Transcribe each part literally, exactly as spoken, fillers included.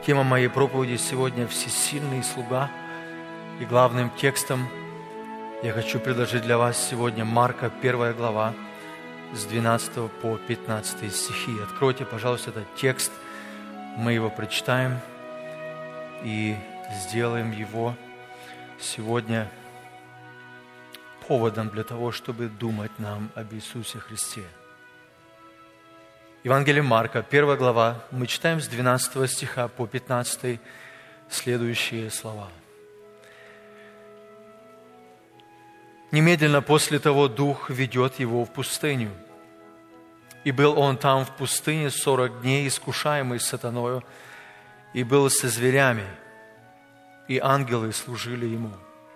Тема моей проповеди сегодня «Всесильный слуга». И главным текстом я хочу предложить для вас сегодня Марка, первая глава, с двенадцатого по пятнадцатый стихи. Откройте, пожалуйста, этот текст. Мы его прочитаем и сделаем его сегодня поводом для того, чтобы думать нам об Иисусе Христе. Евангелие Марка, первая глава, мы читаем с двенадцатого стиха по пятнадцатый следующие слова. «Немедленно после того Дух ведет его в пустыню. И был он там в пустыне сорок дней, искушаемый сатаною, и был со зверями, и ангелы служили ему.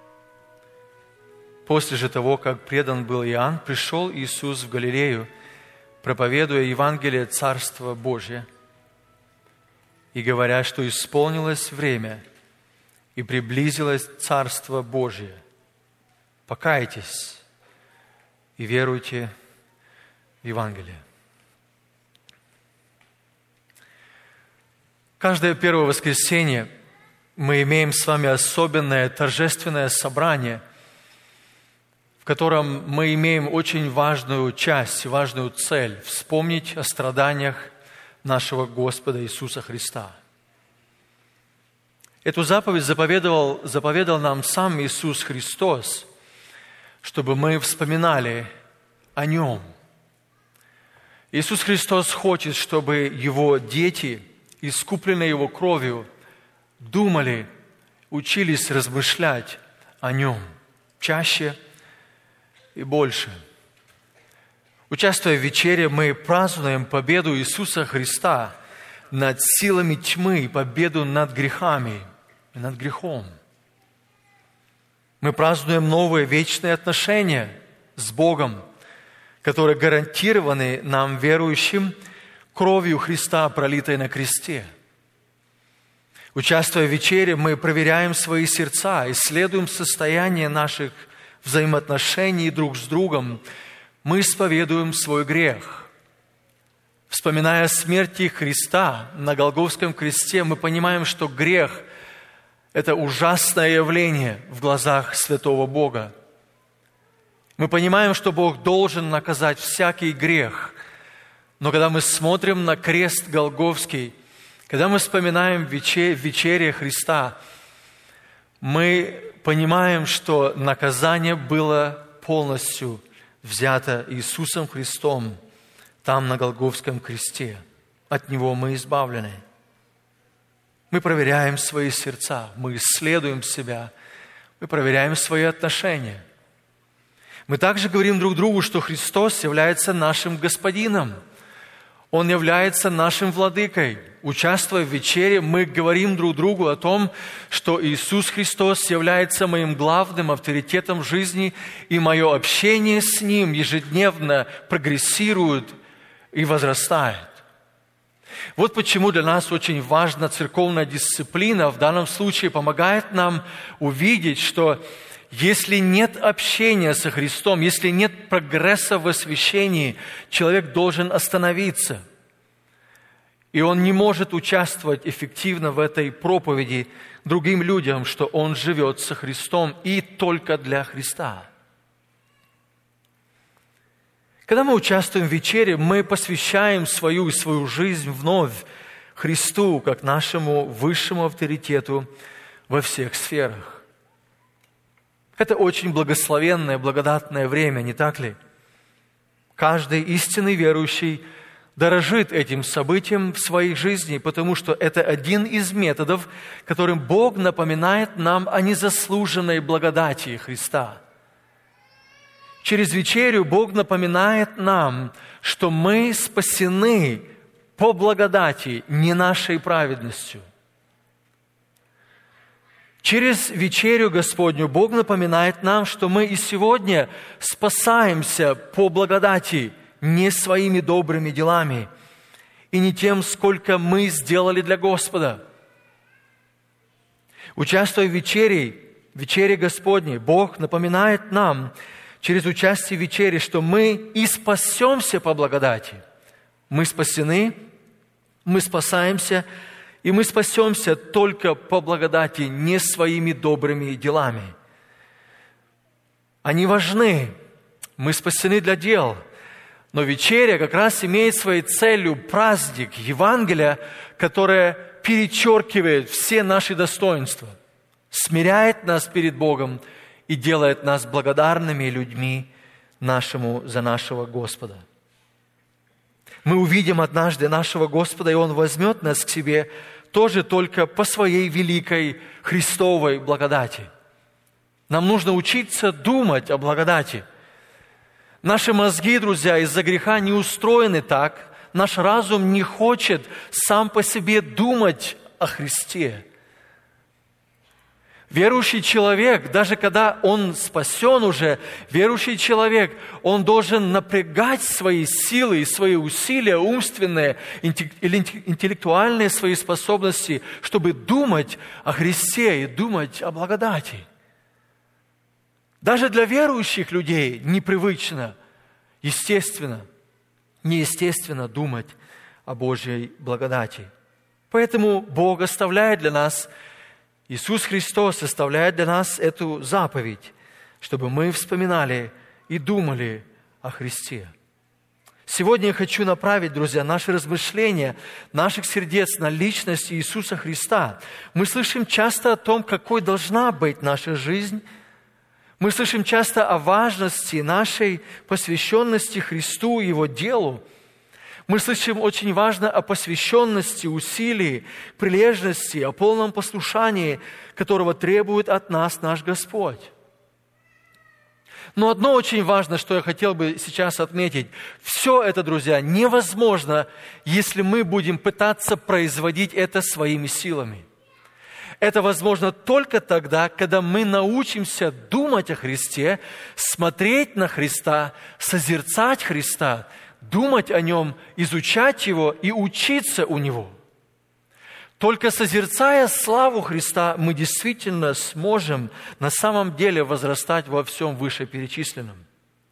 После же того, как предан был Иоанн, пришел Иисус в Галилею, проповедуя Евангелие Царства Божия, и говоря, что исполнилось время, и приблизилось Царство Божие. Покайтесь и веруйте в Евангелие». Каждое первое воскресенье мы имеем с вами особенное торжественное собрание, в котором мы имеем очень важную часть, важную цель – вспомнить о страданиях нашего Господа Иисуса Христа. Эту заповедь заповедовал, заповедал нам сам Иисус Христос, чтобы мы вспоминали о Нем. Иисус Христос хочет, чтобы Его дети, искупленные Его кровью, думали, учились размышлять о Нем чаще и больше. Участвуя в вечере, мы празднуем победу Иисуса Христа над силами тьмы, победу над грехами и над грехом. Мы празднуем новые вечные отношения с Богом, которые гарантированы нам, верующим, кровью Христа, пролитой на кресте. Участвуя в вечере, мы проверяем свои сердца, исследуем состояние наших взаимоотношений друг с другом. Мы исповедуем свой грех. Вспоминая о смерти Христа на Голгофском кресте, мы понимаем, что грех – это ужасное явление в глазах святого Бога. Мы понимаем, что Бог должен наказать всякий грех. Но когда мы смотрим на крест Голгофский, когда мы вспоминаем в вечере Христа, мы понимаем, что наказание было полностью взято Иисусом Христом там, на Голгофском кресте. От Него мы избавлены. Мы проверяем свои сердца, мы исследуем себя, мы проверяем свои отношения. Мы также говорим друг другу, что Христос является нашим Господином. Он является нашим владыкой. Участвуя в вечере, мы говорим друг другу о том, что Иисус Христос является моим главным авторитетом в жизни, и мое общение с Ним ежедневно прогрессирует и возрастает. Вот почему для нас очень важна церковная дисциплина. В данном случае помогает нам увидеть, что если нет общения со Христом, если нет прогресса в освящении, человек должен остановиться. И он не может участвовать эффективно в этой проповеди другим людям, что он живет со Христом и только для Христа. Когда мы участвуем в вечере, мы посвящаем свою и свою жизнь вновь Христу, как нашему высшему авторитету во всех сферах. Это очень благословенное, благодатное время, не так ли? Каждый истинный верующий дорожит этим событием в своей жизни, потому что это один из методов, которым Бог напоминает нам о незаслуженной благодати Христа. Через вечерю Бог напоминает нам, что мы спасены по благодати, не нашей праведностью. Через вечерю Господню Бог напоминает нам, что мы и сегодня спасаемся по благодати, не своими добрыми делами и не тем, сколько мы сделали для Господа. Участвуя в вечере, вечере Господней, Бог напоминает нам через участие в вечере, что мы и спасемся по благодати. Мы спасены, мы спасаемся И мы спасемся только по благодати, не своими добрыми делами. Они важны. Мы спасены для дел. Но вечеря как раз имеет своей целью праздник Евангелия, которое перечеркивает все наши достоинства, смиряет нас перед Богом и делает нас благодарными людьми нашему за нашего Господа. Мы увидим однажды нашего Господа, и Он возьмет нас к себе тоже только по своей великой Христовой благодати. Нам нужно учиться думать о благодати. Наши мозги, друзья, из-за греха не устроены так, наш разум не хочет сам по себе думать о Христе. Верующий человек, даже когда он спасен уже, верующий человек, он должен напрягать свои силы и свои усилия, умственные или интеллектуальные свои способности, чтобы думать о Христе и думать о благодати. Даже для верующих людей непривычно, естественно, неестественно думать о Божьей благодати. Поэтому Бог оставляет для нас, Иисус Христос оставляет для нас эту заповедь, чтобы мы вспоминали и думали о Христе. Сегодня я хочу направить, друзья, наши размышления, наших сердец на личность Иисуса Христа. Мы слышим часто о том, какой должна быть наша жизнь. Мы слышим часто о важности нашей посвященности Христу и Его делу. Мы слышим очень важно о посвященности, усилии, прилежности, о полном послушании, которого требует от нас наш Господь. Но одно очень важно, что я хотел бы сейчас отметить. Все это, друзья, невозможно, если мы будем пытаться производить это своими силами. Это возможно только тогда, когда мы научимся думать о Христе, смотреть на Христа, созерцать Христа, думать о Нем, изучать Его и учиться у Него. Только созерцая славу Христа, мы действительно сможем на самом деле возрастать во всем вышеперечисленном.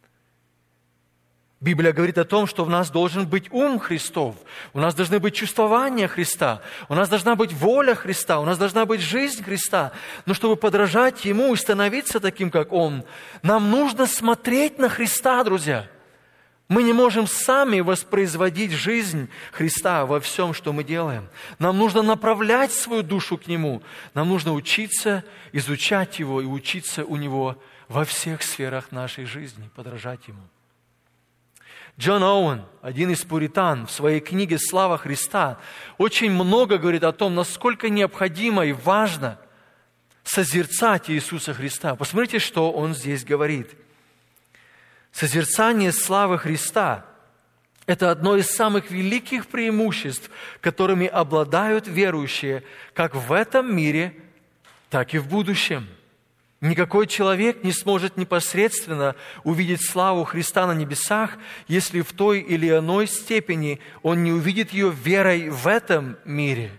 Библия говорит о том, что в нас должен быть ум Христов, у нас должны быть чувствования Христа, у нас должна быть воля Христа, у нас должна быть жизнь Христа. Но чтобы подражать Ему и становиться таким, как Он, нам нужно смотреть на Христа, друзья. Мы не можем сами воспроизводить жизнь Христа во всем, что мы делаем. Нам нужно направлять свою душу к Нему. Нам нужно учиться, изучать Его и учиться у Него во всех сферах нашей жизни, подражать Ему. Джон Оуэн, один из пуритан, в своей книге «Слава Христа» очень много говорит о том, насколько необходимо и важно созерцать Иисуса Христа. Посмотрите, что он здесь говорит. Созерцание славы Христа – это одно из самых великих преимуществ, которыми обладают верующие как в этом мире, так и в будущем. Никакой человек не сможет непосредственно увидеть славу Христа на небесах, если в той или иной степени он не увидит ее верой в этом мире.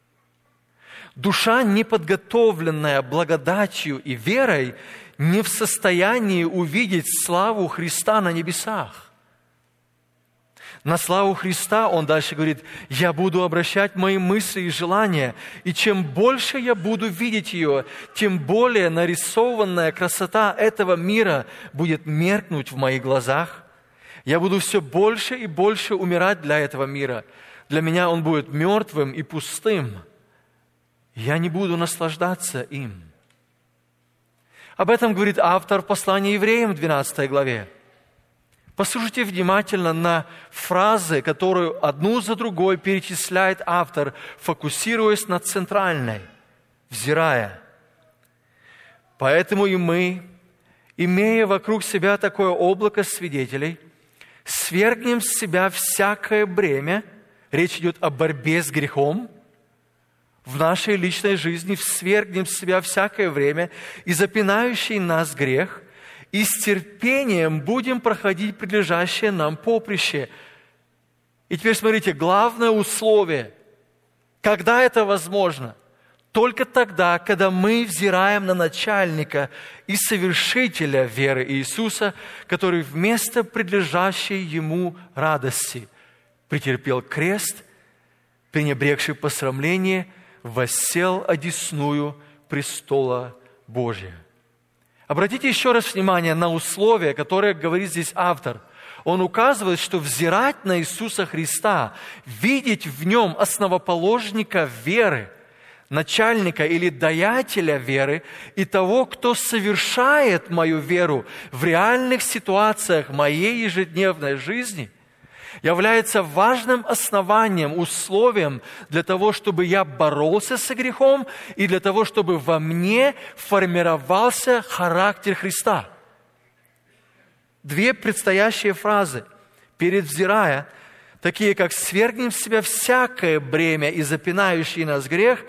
Душа, неподготовленная благодатью и верой, не в состоянии увидеть славу Христа на небесах. На славу Христа, он дальше говорит, «Я буду обращать мои мысли и желания, и чем больше я буду видеть ее, тем более нарисованная красота этого мира будет меркнуть в моих глазах. Я буду все больше и больше умирать для этого мира. Для меня он будет мертвым и пустым. Я не буду наслаждаться им». Об этом говорит автор послания евреям в двенадцатой главе. Послушайте внимательно на фразы, которую одну за другой перечисляет автор, фокусируясь на центральной, взирая. «Поэтому и мы, имея вокруг себя такое облако свидетелей, свергнем с себя всякое бремя», речь идет о борьбе с грехом, в нашей личной жизни свергнем с себя всякое время и запинающий нас грех, и с терпением будем проходить прилежащее нам поприще. И теперь смотрите, главное условие. Когда это возможно? Только тогда, когда мы взираем на начальника и совершителя веры Иисуса, который вместо прилежащей Ему радости претерпел крест пренебрегший посрамление, воссел одесную престола Божия». Обратите еще раз внимание на условия, которые говорит здесь автор. Он указывает, что взирать на Иисуса Христа, видеть в Нем основоположника веры, начальника или даятеля веры и того, кто совершает мою веру в реальных ситуациях моей ежедневной жизни, является важным основанием, условием для того, чтобы я боролся со грехом и для того, чтобы во мне формировался характер Христа. Две предстоящие фразы, перед взирая, такие как «свергнем с себя всякое бремя и запинающий нас грех»,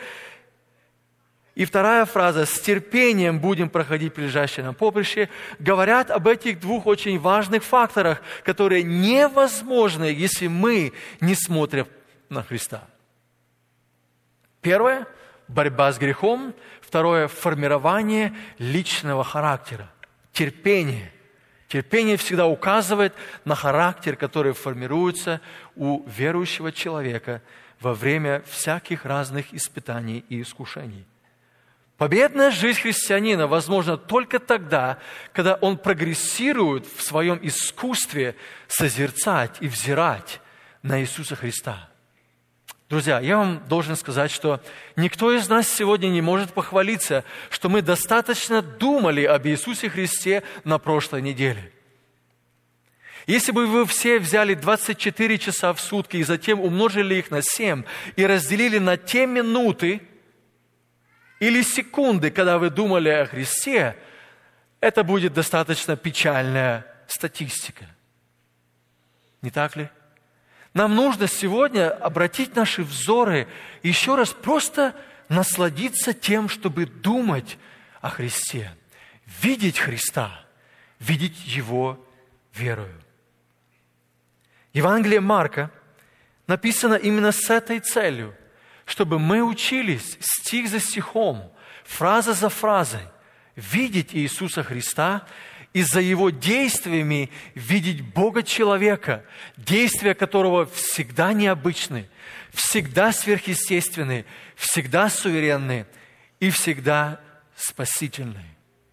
и вторая фраза «с терпением будем проходить прилежащее нам поприще», говорят об этих двух очень важных факторах, которые невозможны, если мы не смотрим на Христа. Первое – борьба с грехом. Второе – формирование личного характера, терпение. Терпение всегда указывает на характер, который формируется у верующего человека во время всяких разных испытаний и искушений. Победная жизнь христианина возможна только тогда, когда он прогрессирует в своем искусстве созерцать и взирать на Иисуса Христа. Друзья, я вам должен сказать, что никто из нас сегодня не может похвалиться, что мы достаточно думали об Иисусе Христе на прошлой неделе. Если бы вы все взяли двадцать четыре часа в сутки и затем умножили их на семь и разделили на те минуты, или секунды, когда вы думали о Христе, это будет достаточно печальная статистика. Не так ли? Нам нужно сегодня обратить наши взоры и еще раз просто насладиться тем, чтобы думать о Христе, видеть Христа, видеть Его верою. Евангелие Марка написано именно с этой целью, чтобы мы учились стих за стихом, фраза за фразой, видеть Иисуса Христа и за Его действиями видеть Бога-человека, действия которого всегда необычны, всегда сверхъестественны, всегда суверенны и всегда спасительны.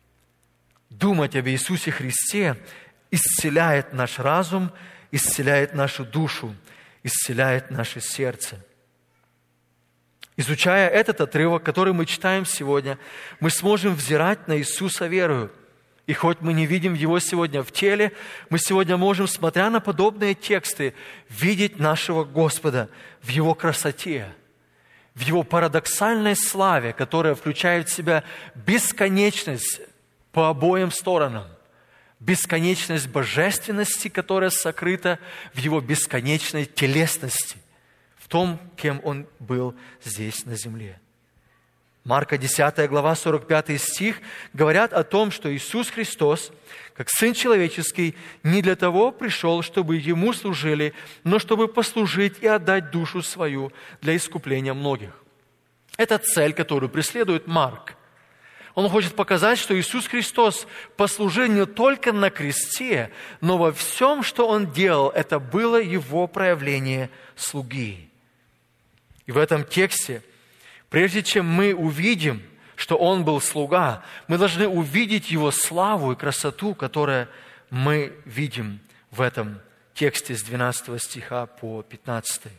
Думать об Иисусе Христе исцеляет наш разум, исцеляет нашу душу, исцеляет наше сердце. Изучая этот отрывок, который мы читаем сегодня, мы сможем взирать на Иисуса верою. И хоть мы не видим Его сегодня в теле, мы сегодня можем, смотря на подобные тексты, видеть нашего Господа в Его красоте, в Его парадоксальной славе, которая включает в себя бесконечность по обоим сторонам, бесконечность божественности, которая сокрыта в Его бесконечной телесности, в том, кем Он был здесь на земле. Марка десятая глава, сорок пятый стих говорят о том, что Иисус Христос, как Сын Человеческий, не для того пришел, чтобы Ему служили, но чтобы послужить и отдать душу свою для искупления многих. Это цель, которую преследует Марк. Он хочет показать, что Иисус Христос послужил не только на кресте, но во всем, что Он делал, это было Его проявление слуги. И в этом тексте, прежде чем мы увидим, что Он был слуга, мы должны увидеть Его славу и красоту, которую мы видим в этом тексте с двенадцатого стиха по пятнадцатый.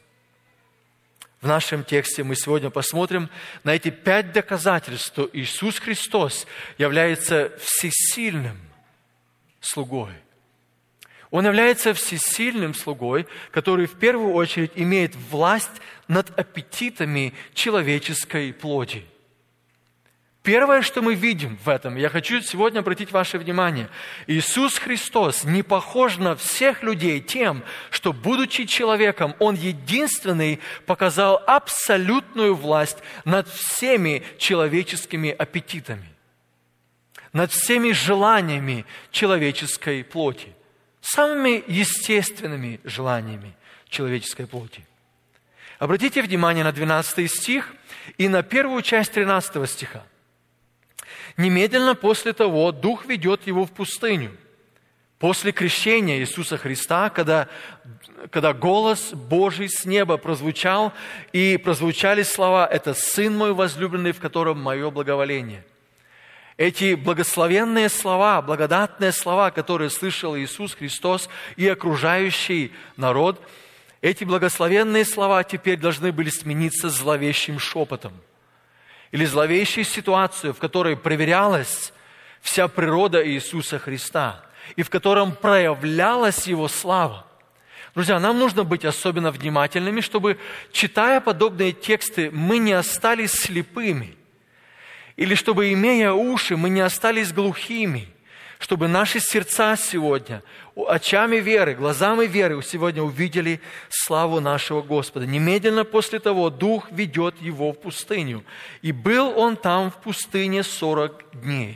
В нашем тексте мы сегодня посмотрим на эти пять доказательств, что Иисус Христос является всесильным слугой. Он является всесильным слугой, который в первую очередь имеет власть над аппетитами человеческой плоти. Первое, что мы видим в этом, я хочу сегодня обратить ваше внимание. Иисус Христос не похож на всех людей тем, что, будучи человеком, Он единственный показал абсолютную власть над всеми человеческими аппетитами, над всеми желаниями человеческой плоти, самыми естественными желаниями человеческой плоти. Обратите внимание на двенадцатый стих и на первую часть тринадцатого стиха. «Немедленно после того Дух ведет его в пустыню После крещения Иисуса Христа, когда, когда голос Божий с неба прозвучал, и прозвучали слова: «Это Сын мой возлюбленный, в котором мое благоволение». Эти благословенные слова, благодатные слова, которые слышал Иисус Христос и окружающий народ, эти благословенные слова теперь должны были смениться зловещим шепотом или зловещей ситуацией, в которой проверялась вся природа Иисуса Христа и в котором проявлялась Его слава. Друзья, нам нужно быть особенно внимательными, чтобы, читая подобные тексты, мы не остались слепыми, или чтобы, имея уши, мы не остались глухими, чтобы наши сердца сегодня очами веры, глазами веры сегодня увидели славу нашего Господа. Немедленно после того Дух ведет его в пустыню. И был он там в пустыне сорок дней.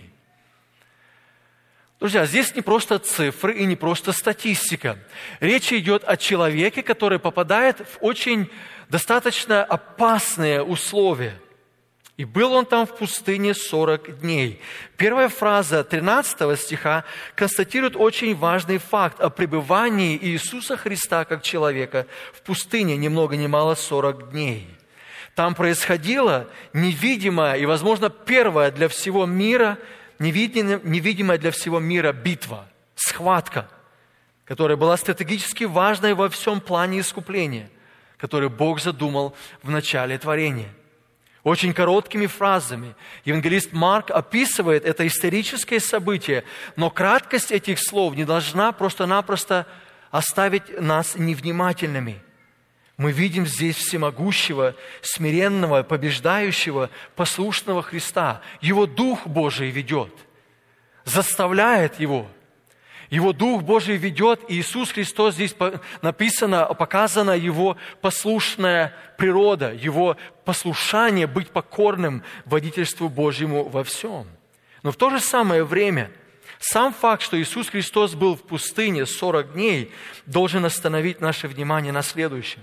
Друзья, здесь не просто цифры и не просто статистика. Речь идет о человеке, который попадает в очень достаточно опасные условия. И был он там в пустыне сорок дней. Первая фраза тринадцатого стиха констатирует очень важный факт о пребывании Иисуса Христа как человека в пустыне ни много ни мало сорок дней. Там происходила невидимая и, возможно, первая для всего мира, невидимая для всего мира битва, схватка, которая была стратегически важной во всем плане искупления, который Бог задумал в начале творения. Очень короткими фразами евангелист Марк описывает это историческое событие, но краткость этих слов не должна просто-напросто оставить нас невнимательными. Мы видим здесь всемогущего, смиренного, побеждающего, послушного Христа. Его Дух Божий ведет, заставляет его. Его Дух Божий ведет, и Иисус Христос, здесь написано, показана Его послушная природа, Его послушание быть покорным водительству Божьему во всем. Но в то же самое время сам факт, что Иисус Христос был в пустыне сорок дней, должен остановить наше внимание на следующем.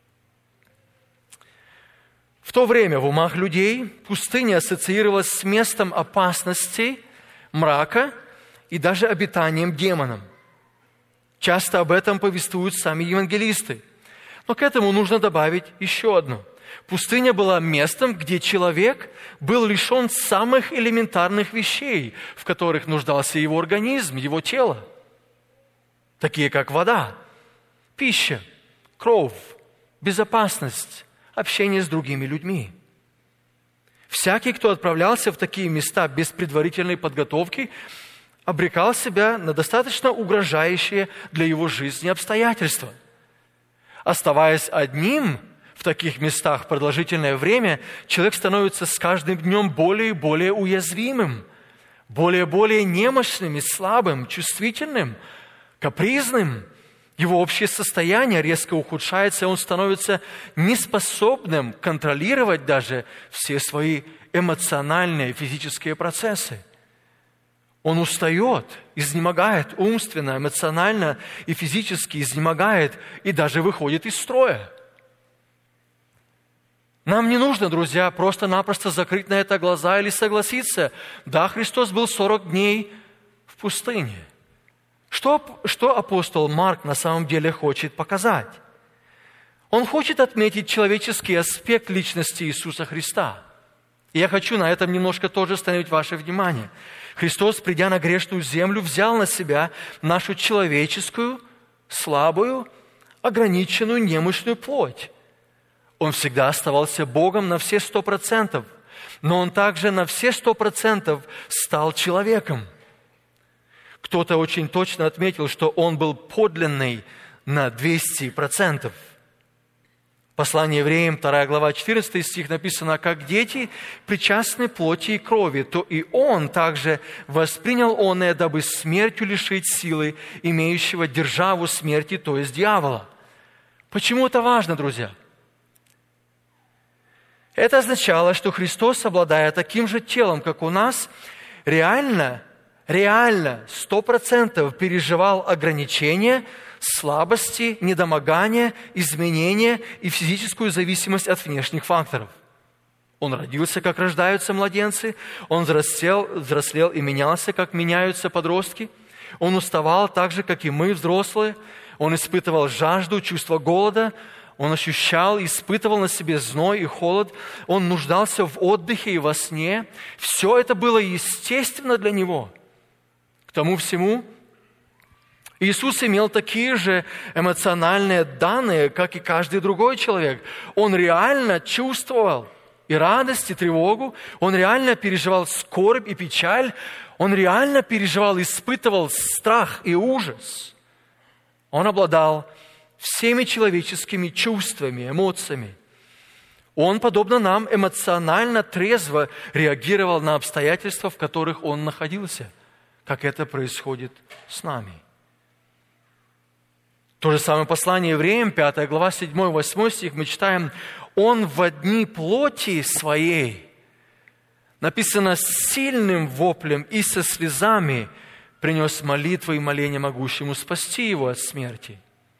В то время в умах людей пустыня ассоциировалась с местом опасностей, мрака и даже обитанием демоном. Часто об этом повествуют сами евангелисты. Но к этому нужно добавить еще одно. Пустыня была местом, где человек был лишен самых элементарных вещей, в которых нуждался его организм, его тело. Такие как вода, пища, кровь, безопасность, общение с другими людьми. Всякий, кто отправлялся в такие места без предварительной подготовки, обрекал себя на достаточно угрожающие для его жизни обстоятельства. Оставаясь одним в таких местах продолжительное время, человек становится с каждым днем более и более уязвимым, более и более немощным и слабым, чувствительным, капризным. Его общее состояние резко ухудшается, и он становится неспособным контролировать даже все свои эмоциональные и физические процессы. Он устает, изнемогает умственно, эмоционально и физически изнемогает и даже выходит из строя. Нам не нужно, друзья, просто-напросто закрыть на это глаза или согласиться. Да, Христос был сорок дней в пустыне. Что, что апостол Марк на самом деле хочет показать? Он хочет отметить человеческий аспект личности Иисуса Христа. И я хочу на этом немножко тоже остановить ваше внимание. Христос, придя на грешную землю, взял на себя нашу человеческую, слабую, ограниченную, немощную плоть. Он всегда оставался Богом на все сто процентов, но Он также на все сто процентов стал человеком. Кто-то очень точно отметил, что Он был подлинный на двести процентов. Послание евреям, вторая глава, четырнадцатый стих написано: «Как дети причастны плоти и крови, то и Он также воспринял оное, дабы смертью лишить силы имеющего державу смерти, то есть дьявола». Почему это важно, друзья? Это означало, что Христос, обладая таким же телом, как у нас, реально, реально, сто процентов переживал ограничения, слабости, недомогания, изменения и физическую зависимость от внешних факторов. Он родился, как рождаются младенцы, он взрослел, взрослел и менялся, как меняются подростки. Он уставал так же, как и мы, взрослые. Он испытывал жажду, чувство голода. Он ощущал, испытывал на себе зной и холод. Он нуждался в отдыхе и во сне. Все это было естественно для Него. К тому всему, Иисус имел такие же эмоциональные данные, как и каждый другой человек. Он реально чувствовал и радость, и тревогу. Он реально переживал скорбь и печаль. Он реально переживал, испытывал страх и ужас. Он обладал всеми человеческими чувствами, эмоциями. Он, подобно нам, эмоционально трезво реагировал на обстоятельства, в которых он находился, как это происходит с нами. То же самое послание Евреям, пятая глава, седьмой-восьмой стих, мы читаем: «Он во дни плоти своей», написано, «с сильным воплем и со слезами принес молитвы и моления могущему спасти его от смерти».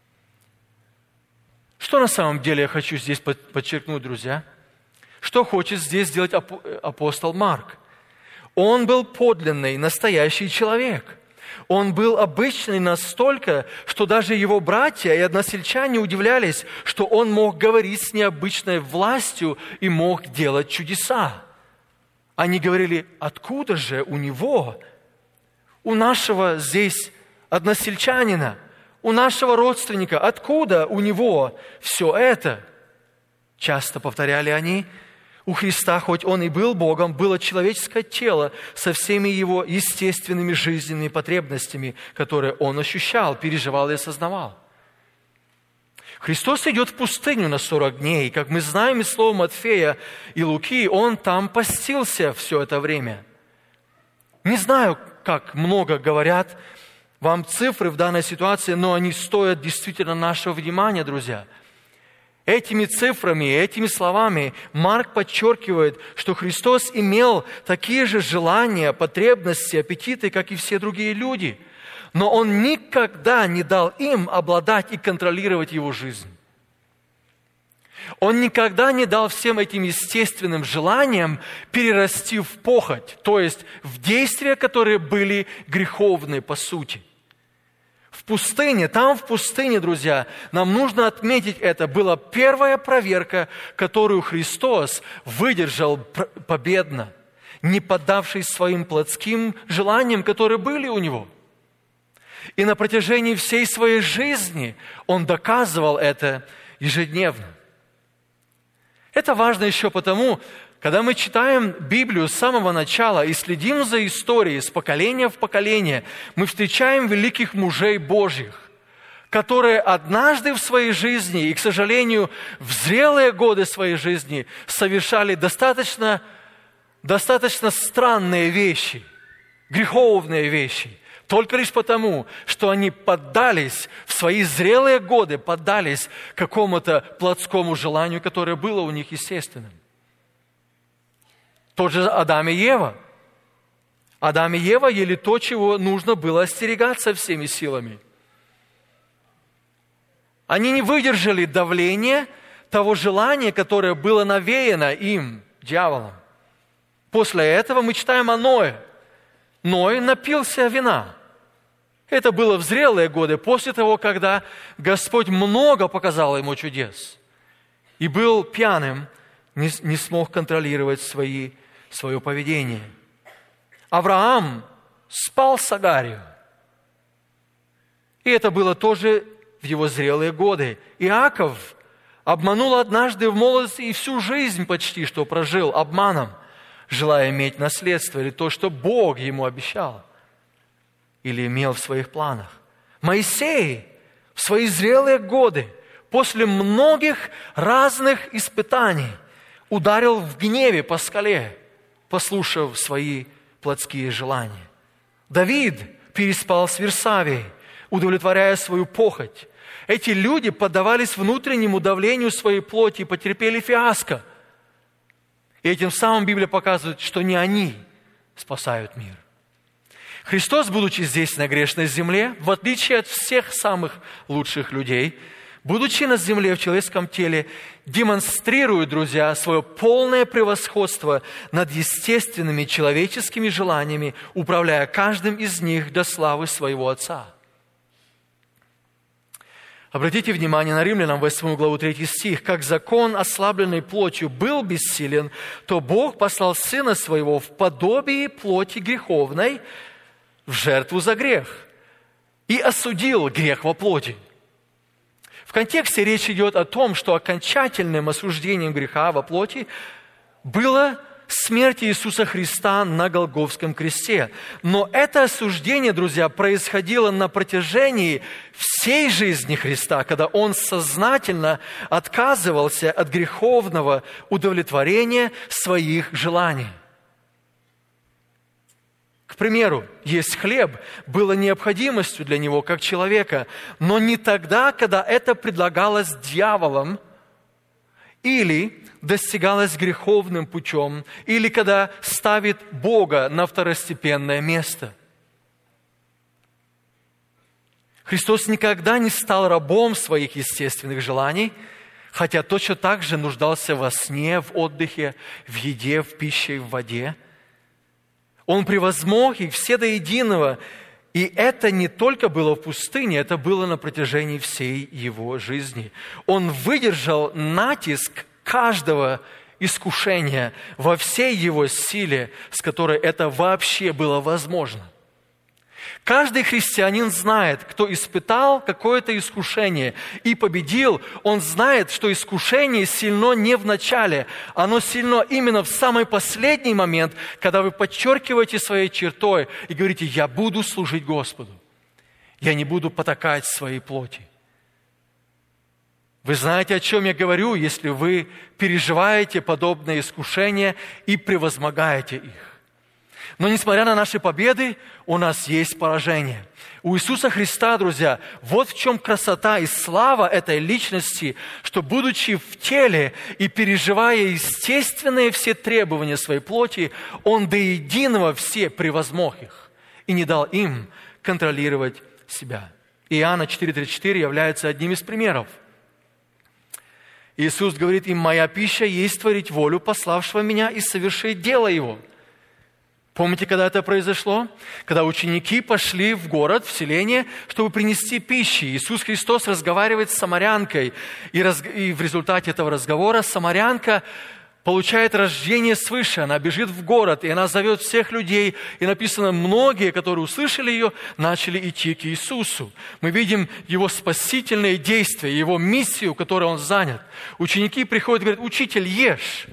Что на самом деле я хочу здесь подчеркнуть, друзья? Что хочет здесь сделать апостол Марк? Он был подлинный, настоящий человек. Он был обычный настолько, что даже его братья и односельчане удивлялись, что он мог говорить с необычной властью и мог делать чудеса. Они говорили: откуда же у него, у нашего здесь односельчанина, у нашего родственника, откуда у него все это? Часто повторяли они. У Христа, хоть Он и был Богом, было человеческое тело со всеми Его естественными жизненными потребностями, которые Он ощущал, переживал и осознавал. Христос идет в пустыню на сорок дней. Как мы знаем из слова Матфея и Луки, Он там постился все это время. Не знаю, как много говорят вам цифры в данной ситуации, но они стоят действительно нашего внимания, друзья. Этими цифрами, этими словами Марк подчеркивает, что Христос имел такие же желания, потребности, аппетиты, как и все другие люди. Но Он никогда не дал им обладать и контролировать Его жизнь. Он никогда не дал всем этим естественным желаниям перерасти в похоть, то есть в действия, которые были греховны по сути. В пустыне, там в пустыне, друзья, нам нужно отметить это, была первая проверка, которую Христос выдержал победно, не поддавшись своим плотским желаниям, которые были у Него. И на протяжении всей своей жизни Он доказывал это ежедневно. Это важно еще потому, когда мы читаем Библию с самого начала и следим за историей с поколения в поколение, мы встречаем великих мужей Божьих, которые однажды в своей жизни и, к сожалению, в зрелые годы своей жизни совершали достаточно, достаточно странные вещи, греховные вещи, только лишь потому, что они поддались в свои зрелые годы, поддались какому-то плотскому желанию, которое было у них естественным. Тот же Адам и Ева. Адам и Ева ели то, чего нужно было остерегаться всеми силами. Они не выдержали давления того желания, которое было навеяно им, дьяволом. После этого мы читаем о Ное. Ной напился вина. Это было в зрелые годы, после того, когда Господь много показал ему чудес. И был пьяным, не, не смог контролировать свои, свое поведение. Авраам спал с Агарью. И это было тоже в его зрелые годы. Иаков обманул однажды в молодости и всю жизнь почти что прожил обманом, желая иметь наследство или то, что Бог ему обещал или имел в своих планах. Моисей в свои зрелые годы, после многих разных испытаний, ударил в гневе по скале, послушав свои плотские желания. Давид переспал с Версавией, удовлетворяя свою похоть. Эти люди поддавались внутреннему давлению своей плоти и потерпели фиаско. И этим самым Библия показывает, что не они спасают мир. Христос, будучи здесь на грешной земле, в отличие от всех самых лучших людей, будучи на земле в человеческом теле, демонстрирует, друзья, свое полное превосходство над естественными человеческими желаниями, управляя каждым из них до славы своего Отца. Обратите внимание на Римлянам, восьмую главу, третий стих. «Как закон, ослабленный плотью, был бессилен, то Бог послал Сына Своего в подобие плоти греховной в жертву за грех и осудил грех во плоти». В контексте речь идет о том, что окончательным осуждением греха во плоти было смерть Иисуса Христа на Голгофском кресте. Но это осуждение, друзья, происходило на протяжении всей жизни Христа, когда Он сознательно отказывался от греховного удовлетворения своих желаний. К примеру, есть хлеб было необходимостью для Него как человека, но не тогда, когда это предлагалось дьяволом, или достигалось греховным путем, или когда ставит Бога на второстепенное место. Христос никогда не стал рабом своих естественных желаний, хотя точно так же нуждался во сне, в отдыхе, в еде, в пище и в воде. Он превозмог их все до единого, и это не только было в пустыне, это было на протяжении всей его жизни. Он выдержал натиск каждого искушения во всей его силе, с которой это вообще было возможно. Каждый христианин знает, кто испытал какое-то искушение и победил, он знает, что искушение сильно не в начале, оно сильно именно в самый последний момент, когда вы подчеркиваете своей чертой и говорите: «Я буду служить Господу, я не буду потакать своей плоти». Вы знаете, о чем я говорю, если вы переживаете подобные искушения и превозмогаете их. Но несмотря на наши победы, у нас есть поражение. У Иисуса Христа, друзья, вот в чем красота и слава этой личности, что, будучи в теле и переживая естественные все требования своей плоти, Он до единого все превозмог их и не дал им контролировать себя. Иоанна четыре тридцать четыре является одним из примеров. Иисус говорит им: «Моя пища есть творить волю пославшего Меня и совершить дело Его». Помните, когда это произошло? Когда ученики пошли в город, в селение, чтобы принести пищи. Иисус Христос разговаривает с самарянкой. И, раз... и в результате этого разговора самарянка получает рождение свыше. Она бежит в город, и она зовет всех людей. И написано, многие, которые услышали ее, начали идти к Иисусу. Мы видим Его спасительные действия, Его миссию, которой Он занят. Ученики приходят и говорят: «Учитель, ешь».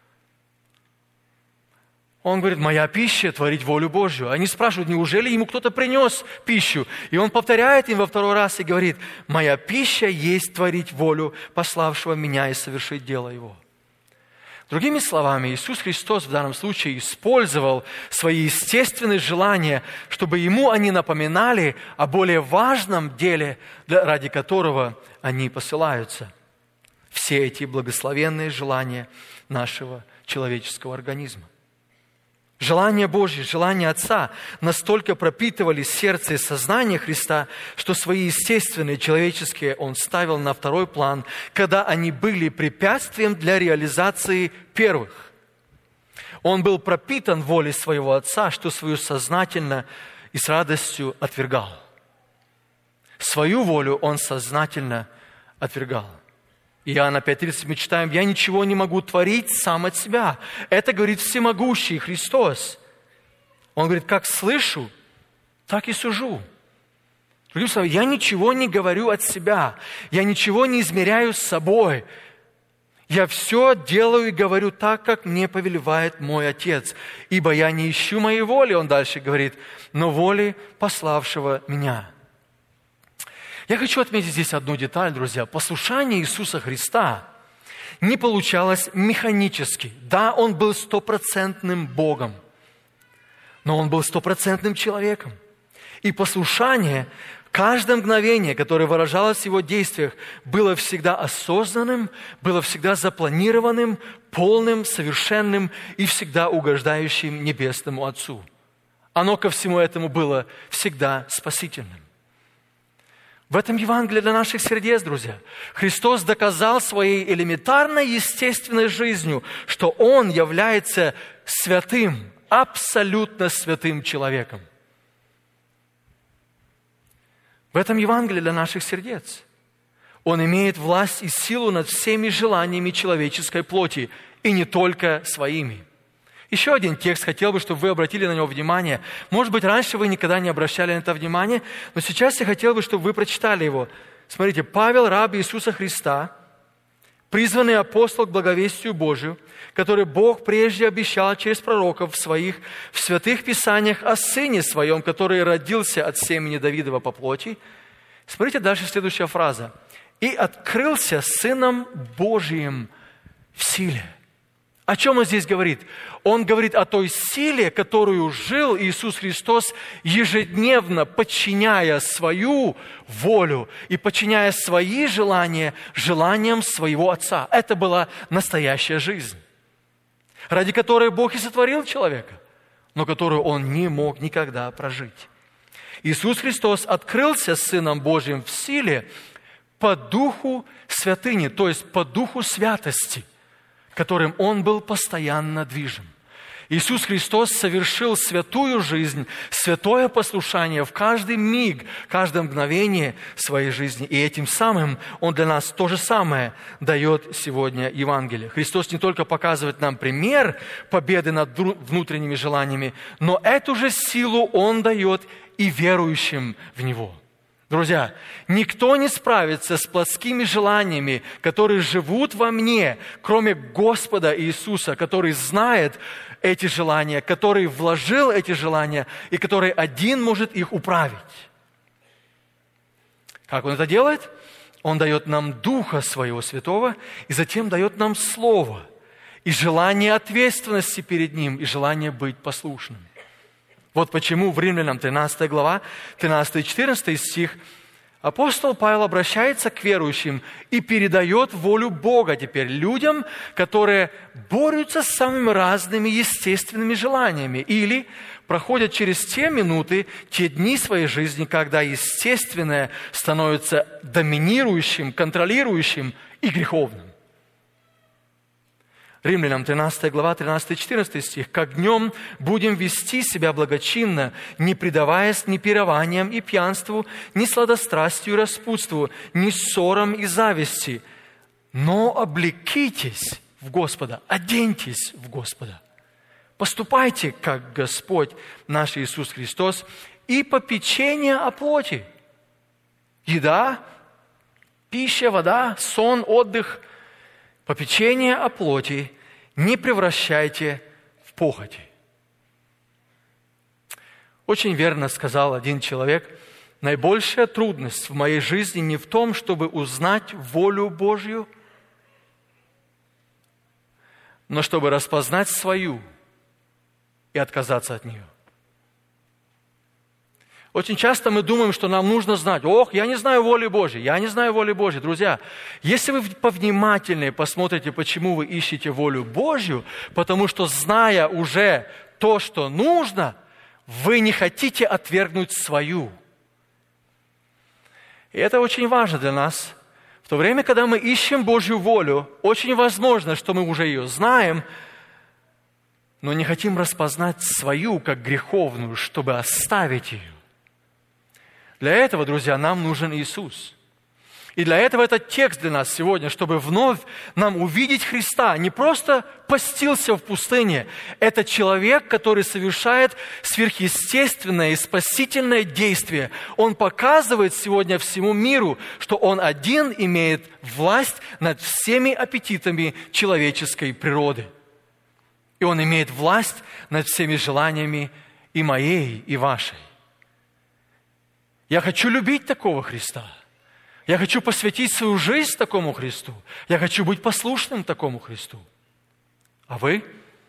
Он говорит: «Моя пища – творить волю Божью». Они спрашивают, неужели ему кто-то принес пищу? И он повторяет им во второй раз и говорит: «Моя пища есть творить волю пославшего Меня и совершить дело Его». Другими словами, Иисус Христос в данном случае использовал свои естественные желания, чтобы Ему они напоминали о более важном деле, ради которого они посылаются. Все эти благословенные желания нашего человеческого организма. Желания Божьи, желания Отца настолько пропитывали сердце и сознание Христа, что свои естественные человеческие Он ставил на второй план, когда они были препятствием для реализации первых. Он был пропитан волей своего Отца, что свою сознательно и с радостью отвергал. Свою волю Он сознательно отвергал. Иоанна пять тридцать мы читаем: «Я ничего не могу творить сам от себя». Это говорит всемогущий Христос. Он говорит: «Как слышу, так и сужу». Другими словами, я ничего не говорю от себя. Я ничего не измеряю с собой. Я все делаю и говорю так, как мне повелевает мой Отец. Ибо я не ищу моей воли, он дальше говорит, но воли пославшего Меня. Я хочу отметить здесь одну деталь, друзья. Послушание Иисуса Христа не получалось механически. Да, Он был стопроцентным Богом, но Он был стопроцентным человеком. И послушание, каждое мгновение, которое выражалось в Его действиях, было всегда осознанным, было всегда запланированным, полным, совершенным и всегда угождающим Небесному Отцу. Оно ко всему этому было всегда спасительным. В этом Евангелие для наших сердец, друзья. Христос доказал своей элементарной, естественной жизнью, что Он является святым, абсолютно святым человеком. В этом Евангелие для наших сердец. Он имеет власть и силу над всеми желаниями человеческой плоти, и не только своими. Еще один текст, хотел бы, чтобы вы обратили на него внимание. Может быть, раньше вы никогда не обращали на это внимание, но сейчас я хотел бы, чтобы вы прочитали его. Смотрите, Павел, раб Иисуса Христа, призванный апостол к благовестию Божию, который Бог прежде обещал через пророков своих в святых писаниях о Сыне Своем, который родился от семени Давидова по плоти. Смотрите, дальше следующая фраза. «И открылся Сыном Божиим в силе». О чем он здесь говорит? Он говорит о той силе, которую жил Иисус Христос, ежедневно подчиняя свою волю и подчиняя свои желания желаниям своего Отца. Это была настоящая жизнь, ради которой Бог и сотворил человека, но которую он не мог никогда прожить. Иисус Христос открылся Сыном Божьим в силе по духу святыни, то есть по духу святости, которым Он был постоянно движим. Иисус Христос совершил святую жизнь, святое послушание в каждый миг, каждое мгновение своей жизни. И этим самым Он для нас то же самое дает сегодня Евангелие. Христос не только показывает нам пример победы над внутренними желаниями, но эту же силу Он дает и верующим в Него. Друзья, никто не справится с плотскими желаниями, которые живут во мне, кроме Господа Иисуса, который знает эти желания, который вложил эти желания и который один может их управить. Как Он это делает? Он дает нам Духа Своего Святого и затем дает нам Слово и желание ответственности перед Ним и желание быть послушным. Вот почему в Римлянам тринадцатая глава, тринадцатый и четырнадцатый стих, апостол Павел обращается к верующим и передает волю Бога теперь людям, которые борются с самыми разными естественными желаниями или проходят через те минуты, те дни своей жизни, когда естественное становится доминирующим, контролирующим и греховным. Римлянам тринадцатая глава, тринадцатый и четырнадцатый стих. «Как днем будем вести себя благочинно, не предаваясь ни пированиям и пьянству, ни сладострастию и распутству, ни ссорам и зависти, но облекитесь в Господа, оденьтесь в Господа. Поступайте, как Господь наш Иисус Христос, и попечение о плоти. Еда, пища, вода, сон, отдых, попечение о плоти не превращайте в похоти». Очень верно сказал один человек: наибольшая трудность в моей жизни не в том, чтобы узнать волю Божью, но чтобы распознать свою и отказаться от нее. Очень часто мы думаем, что нам нужно знать: ох, я не знаю воли Божьей, я не знаю воли Божьей. Друзья, если вы повнимательнее посмотрите, почему вы ищете волю Божью, потому что, зная уже то, что нужно, вы не хотите отвергнуть свою. И это очень важно для нас. В то время, когда мы ищем Божью волю, очень возможно, что мы уже ее знаем, но не хотим распознать свою как греховную, чтобы оставить ее. Для этого, друзья, нам нужен Иисус. И для этого этот текст для нас сегодня, чтобы вновь нам увидеть Христа. Не просто постился в пустыне. Это человек, который совершает сверхъестественное и спасительное действие. Он показывает сегодня всему миру, что Он один имеет власть над всеми аппетитами человеческой природы. И Он имеет власть над всеми желаниями и моей, и вашей. Я хочу любить такого Христа. Я хочу посвятить свою жизнь такому Христу. Я хочу быть послушным такому Христу. А вы?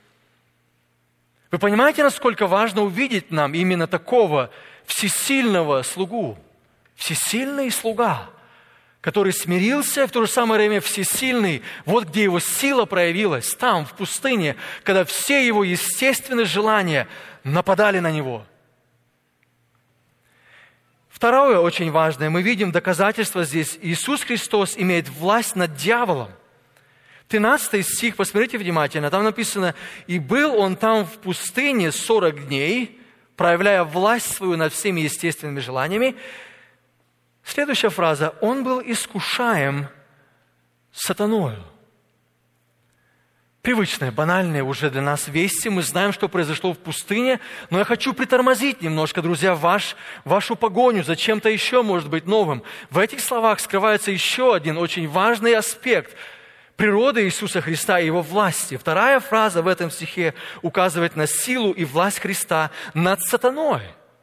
Вы понимаете, насколько важно увидеть нам именно такого всесильного слугу? Всесильный слуга, который смирился, и в то же самое время всесильный. Вот где его сила проявилась, там, в пустыне, когда все его естественные желания нападали на него. Второе очень важное. Мы видим доказательство здесь. Иисус Христос имеет власть над дьяволом. тринадцатый стих, посмотрите внимательно. Там написано: «И был он там в пустыне сорок дней, проявляя власть свою над всеми естественными желаниями». Следующая фраза: «Он был искушаем сатаною». Привычные, банальные уже для нас вести. Мы знаем, что произошло в пустыне, но я хочу притормозить немножко, друзья, ваш, вашу погоню за чем-то еще, может быть, новым. В этих словах скрывается еще один очень важный аспект природы Иисуса Христа и Его власти. Вторая фраза в этом стихе указывает на силу и власть Христа над сатаной.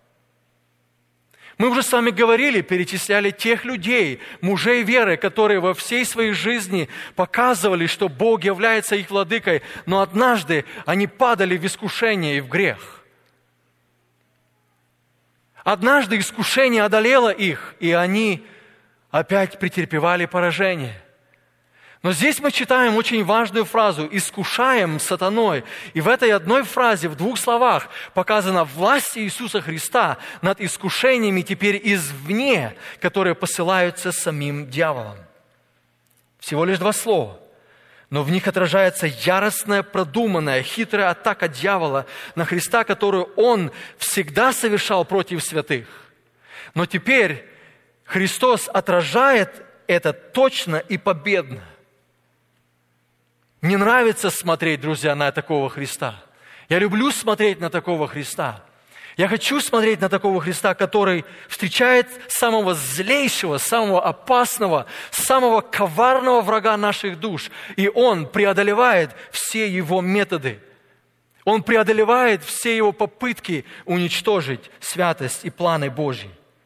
Мы уже с вами говорили, перечисляли тех людей, мужей веры, которые во всей своей жизни показывали, что Бог является их владыкой, но однажды они падали в искушение и в грех. Однажды искушение одолело их, и они опять претерпевали поражение. Но здесь мы читаем очень важную фразу: «искушаем сатаной». И в этой одной фразе, в двух словах, показана власть Иисуса Христа над искушениями теперь извне, которые посылаются самим дьяволом. Всего лишь два слова. Но в них отражается яростная, продуманная, хитрая атака дьявола на Христа, которую Он всегда совершал против святых. Но теперь Христос отражает это точно и победно. Мне нравится смотреть, друзья, на такого Христа. Я люблю смотреть на такого Христа. Я хочу смотреть на такого Христа, который встречает самого злейшего, самого опасного, самого коварного врага наших душ. И Он преодолевает все его методы. Он преодолевает все его попытки уничтожить святость и планы Божьи.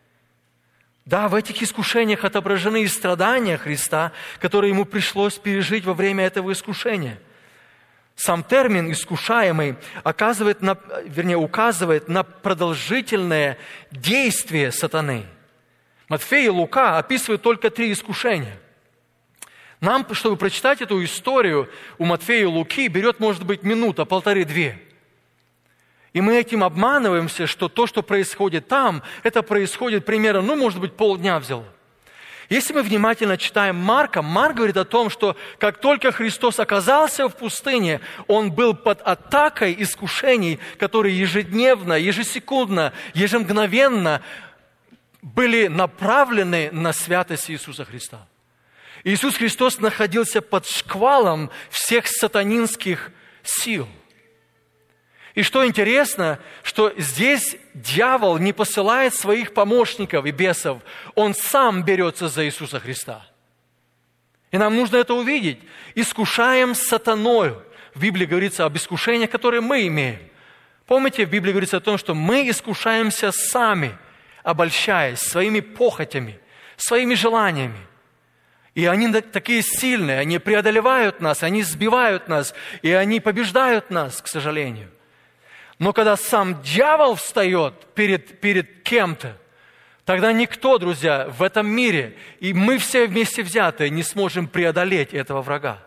Да, в этих искушениях отображены и страдания Христа, которые Ему пришлось пережить во время этого искушения. Сам термин «искушаемый» оказывает на, вернее, указывает на продолжительное действие сатаны. Матфей и Лука описывают только три искушения. Нам, чтобы прочитать эту историю, у Матфея и Луки берет, может быть, минута, полторы-две. И мы этим обманываемся, что то, что происходит там, это происходит примерно, ну, может быть, полдня взяло. Если мы внимательно читаем Марка, Марк говорит о том, что как только Христос оказался в пустыне, Он был под атакой искушений, которые ежедневно, ежесекундно, ежемгновенно были направлены на святость Иисуса Христа. Иисус Христос находился под шквалом всех сатанинских сил. И что интересно, что здесь дьявол не посылает своих помощников и бесов, он сам берется за Иисуса Христа. И нам нужно это увидеть. «Искушаем сатаною». В Библии говорится об искушениях, которые мы имеем. Помните, в Библии говорится о том, что мы искушаемся сами, обольщаясь своими похотями, своими желаниями. И они такие сильные, они преодолевают нас, они сбивают нас, и они побеждают нас, к сожалению. Но когда сам дьявол встает перед, перед кем-то, тогда никто, друзья, в этом мире, и мы все вместе взятые, не сможем преодолеть этого врага.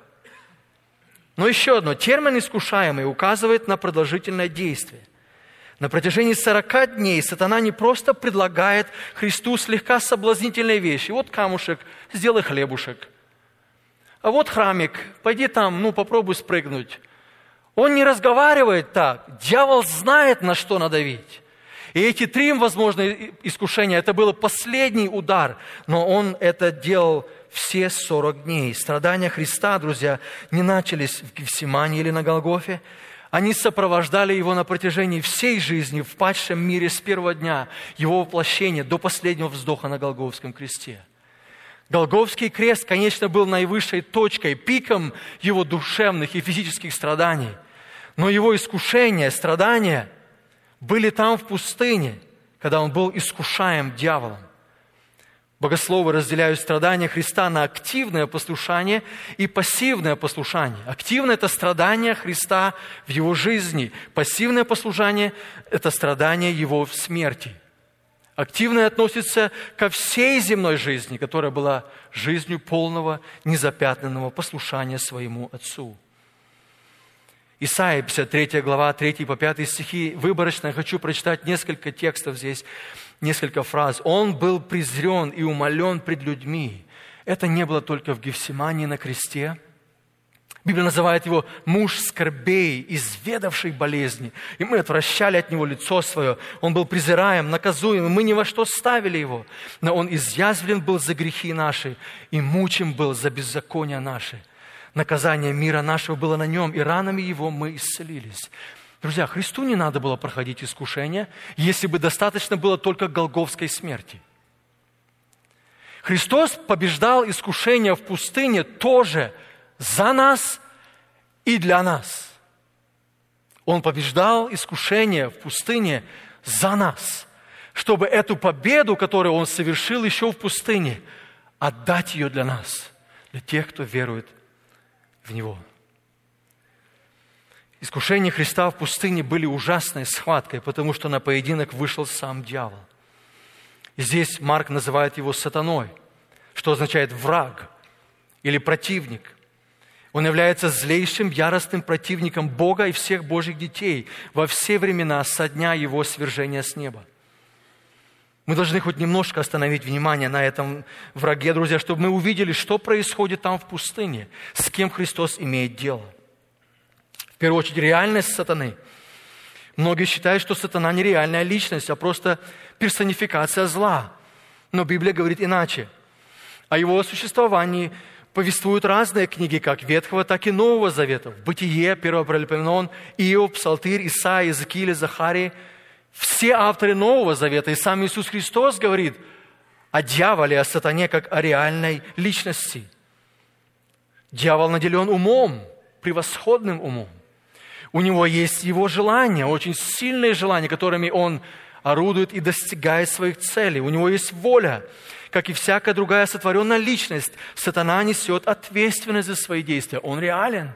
Но еще одно. Термин «искушаемый» указывает на продолжительное действие. На протяжении сорока дней сатана не просто предлагает Христу слегка соблазнительные вещи. Вот камушек, сделай хлебушек. А вот храмик, пойди там, ну попробуй спрыгнуть. Он не разговаривает так. Дьявол знает, на что надавить. И эти три возможные искушения, это был последний удар, но он это делал все сорок дней. Страдания Христа, друзья, не начались в Гефсимании или на Голгофе. Они сопровождали Его на протяжении всей жизни в падшем мире с первого дня Его воплощения до последнего вздоха на Голгофском кресте. Голгофский крест, конечно, был наивысшей точкой, пиком Его душевных и физических страданий. Но Его искушения, страдания были там в пустыне, когда Он был искушаем дьяволом. Богословы разделяют страдания Христа на активное послушание и пассивное послушание. Активное – это страдание Христа в Его жизни. Пассивное послушание – это страдание Его в смерти. Активное относится ко всей земной жизни, которая была жизнью полного, незапятнанного послушания своему Отцу. Исайя, пятьдесят третья глава, третий по пятый стихи. Выборочно я хочу прочитать несколько текстов здесь. несколько фраз. Он был презрен и умолен пред людьми. Это не было только в Гефсимании на кресте. Библия называет его «муж скорбей, изведавший болезни». И мы отвращали от него лицо свое. Он был презираем, наказуем, и мы ни во что ставили его. Но он изъязвлен был за грехи наши, и мучим был за беззакония наши. Наказание мира нашего было на нем, и ранами его мы исцелились. Друзья, Христу не надо было проходить искушения, если бы достаточно было только голгофской смерти. Христос побеждал искушения в пустыне тоже за нас и для нас. Он побеждал искушения в пустыне за нас, чтобы эту победу, которую Он совершил еще в пустыне, отдать ее для нас, для тех, кто верует в Него. Искушения Христа в пустыне были ужасной схваткой, потому что на поединок вышел сам дьявол. И здесь Марк называет его сатаной, что означает враг или противник. Он является злейшим, яростным противником Бога и всех Божьих детей во все времена со дня Его свержения с неба. Мы должны хоть немножко остановить внимание на этом враге, друзья, чтобы мы увидели, что происходит там в пустыне, с кем Христос имеет дело. В первую очередь, реальность сатаны. Многие считают, что сатана не реальная личность, а просто персонификация зла. Но Библия говорит иначе. О его существовании повествуют разные книги, как Ветхого, так и Нового Завета. В Бытие, Первоparalипоменон, Иов, Псалтырь, Исаия, Иезекииль, Захарий. Все авторы Нового Завета, и сам Иисус Христос говорит о дьяволе, о сатане, как о реальной личности. Дьявол наделен умом, превосходным умом. У него есть его желания, очень сильные желания, которыми он орудует и достигает своих целей. У него есть воля. Как и всякая другая сотворенная личность, сатана несет ответственность за свои действия. Он реален.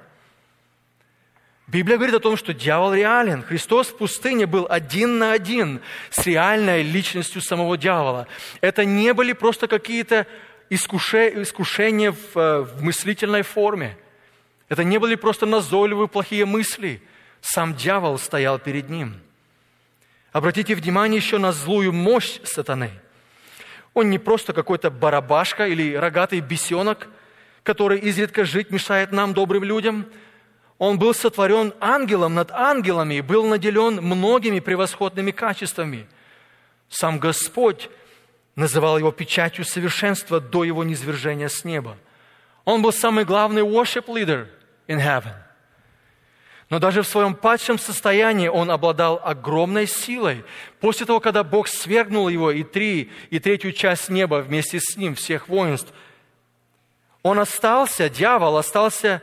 Библия говорит о том, что дьявол реален. Христос в пустыне был один на один с реальной личностью самого дьявола. Это не были просто какие-то искушения в, в мыслительной форме. Это не были просто назойливые плохие мысли. Сам дьявол стоял перед ним. Обратите внимание еще на злую мощь сатаны. Он не просто какой-то барабашка или рогатый бесенок, который изредка жить мешает нам, добрым людям. Он был сотворен ангелом над ангелами и был наделен многими превосходными качествами. Сам Господь называл его печатью совершенства до его низвержения с неба. Он был самый главный worship leader in heaven. Но даже в своем падшем состоянии он обладал огромной силой. После того, когда Бог свергнул его и, три, и третью часть неба вместе с ним, всех воинств, он остался, дьявол остался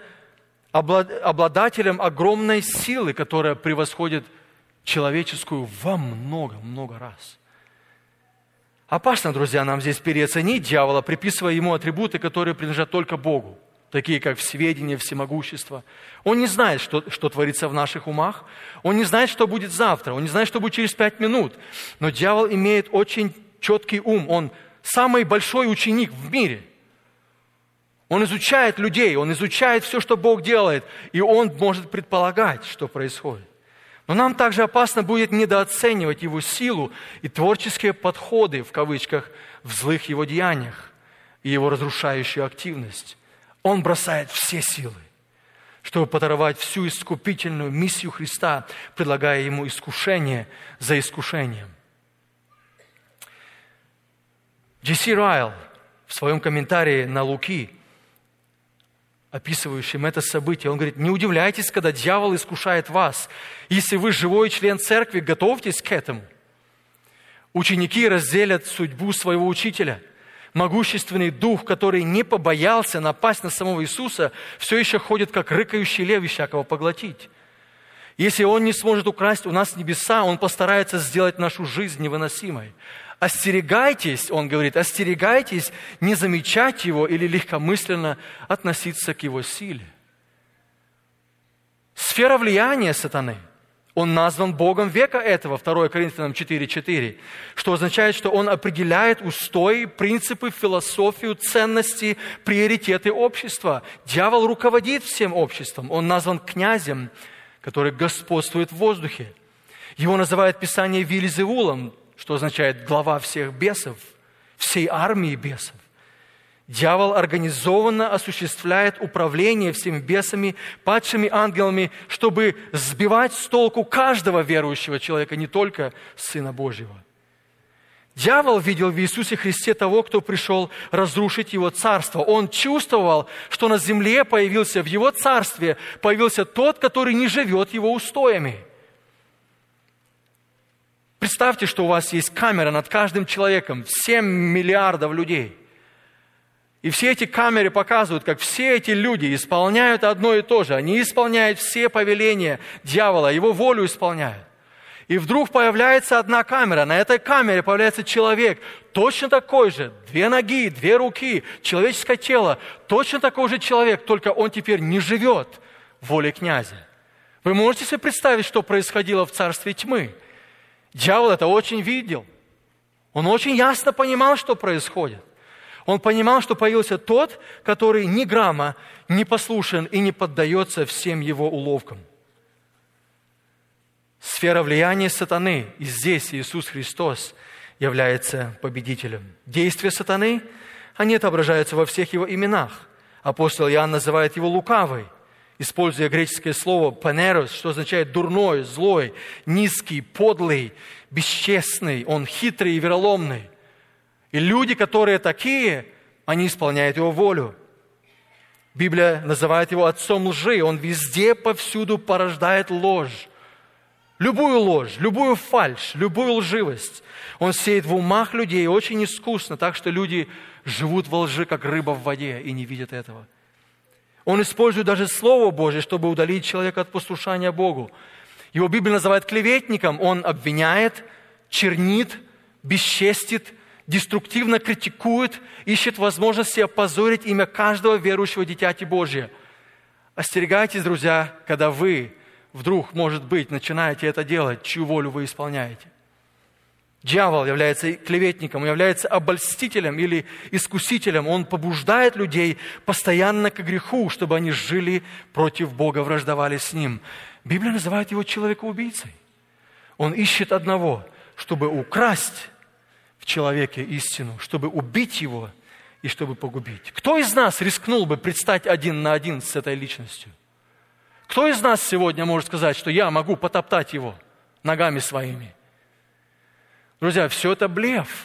обладателем огромной силы, которая превосходит человеческую во много-много раз. Опасно, друзья, нам здесь переоценить дьявола, приписывая ему атрибуты, которые принадлежат только Богу, такие как всеведение, всемогущество. Он не знает, что, что творится в наших умах. Он не знает, что будет завтра. Он не знает, что будет через пять минут. Но дьявол имеет очень четкий ум. Он самый большой ученик в мире. Он изучает людей, он изучает все, что Бог делает, и он может предполагать, что происходит. Но нам также опасно будет недооценивать его силу и творческие подходы, в кавычках, в злых его деяниях и его разрушающую активность. Он бросает все силы, чтобы подорвать всю искупительную миссию Христа, предлагая ему искушение за искушением. Джей Си Райл в своем комментарии на Луки, описывающем это событие, он говорит: не удивляйтесь, когда дьявол искушает вас. Если вы живой член церкви, готовьтесь к этому. Ученики разделят судьбу своего учителя. Могущественный дух, который не побоялся напасть на самого Иисуса, все еще ходит, как рыкающий лев, ища кого поглотить. Если он не сможет украсть у нас небеса, он постарается сделать нашу жизнь невыносимой. Остерегайтесь, он говорит, остерегайтесь не замечать его или легкомысленно относиться к его силе. Сфера влияния сатаны. Он назван Богом века этого, второе Коринфянам четыре четыре, что означает, что он определяет устои, принципы, философию, ценности, приоритеты общества. Дьявол руководит всем обществом. Он назван князем, который господствует в воздухе. Его называют Писание Вельзевулом, что означает глава всех бесов, всей армии бесов. Дьявол организованно осуществляет управление всеми бесами, падшими ангелами, чтобы сбивать с толку каждого верующего человека, не только Сына Божьего. Дьявол видел в Иисусе Христе того, кто пришел разрушить Его царство. Он чувствовал, что на земле появился, в Его царстве появился тот, который не живет Его устоями. Представьте, что у вас есть камера над каждым человеком, семь миллиардов людей. И все эти камеры показывают, как все эти люди исполняют одно и то же. Они исполняют все повеления дьявола, его волю исполняют. И вдруг появляется одна камера. На этой камере появляется человек, точно такой же. Две ноги, две руки, человеческое тело. Точно такой же человек, только он теперь не живет в воле князя. Вы можете себе представить, что происходило в царстве тьмы? Дьявол это очень видел. Он очень ясно понимал, что происходит. Он понимал, что появился тот, который ни грамма не послушен и не поддается всем его уловкам. Сфера влияния сатаны, и здесь Иисус Христос является победителем. Действия сатаны, они отображаются во всех его именах. Апостол Иоанн называет его лукавый, используя греческое слово «панерос», что означает дурной, злой, низкий, подлый, бесчестный, он хитрый и вероломный. И люди, которые такие, они исполняют его волю. Библия называет его отцом лжи. Он везде, повсюду порождает ложь. Любую ложь, любую фальшь, любую лживость. Он сеет в умах людей очень искусно, так что люди живут во лжи, как рыба в воде, и не видят этого. Он использует даже Слово Божье, чтобы удалить человека от послушания Богу. Его Библия называет клеветником. Он обвиняет, чернит, бесчестит, деструктивно критикует, ищет возможности опозорить имя каждого верующего дитяти Божия. Остерегайтесь, друзья, когда вы вдруг, может быть, начинаете это делать, чью волю вы исполняете. Дьявол является клеветником, является обольстителем или искусителем. Он побуждает людей постоянно к греху, чтобы они жили против Бога, враждовали с Ним. Библия называет его человекоубийцей. Он ищет одного, чтобы украсть в человеке истину, чтобы убить его и чтобы погубить. Кто из нас рискнул бы предстать один на один с этой личностью? Кто из нас сегодня может сказать, что я могу потоптать его ногами своими? Друзья, все это блеф.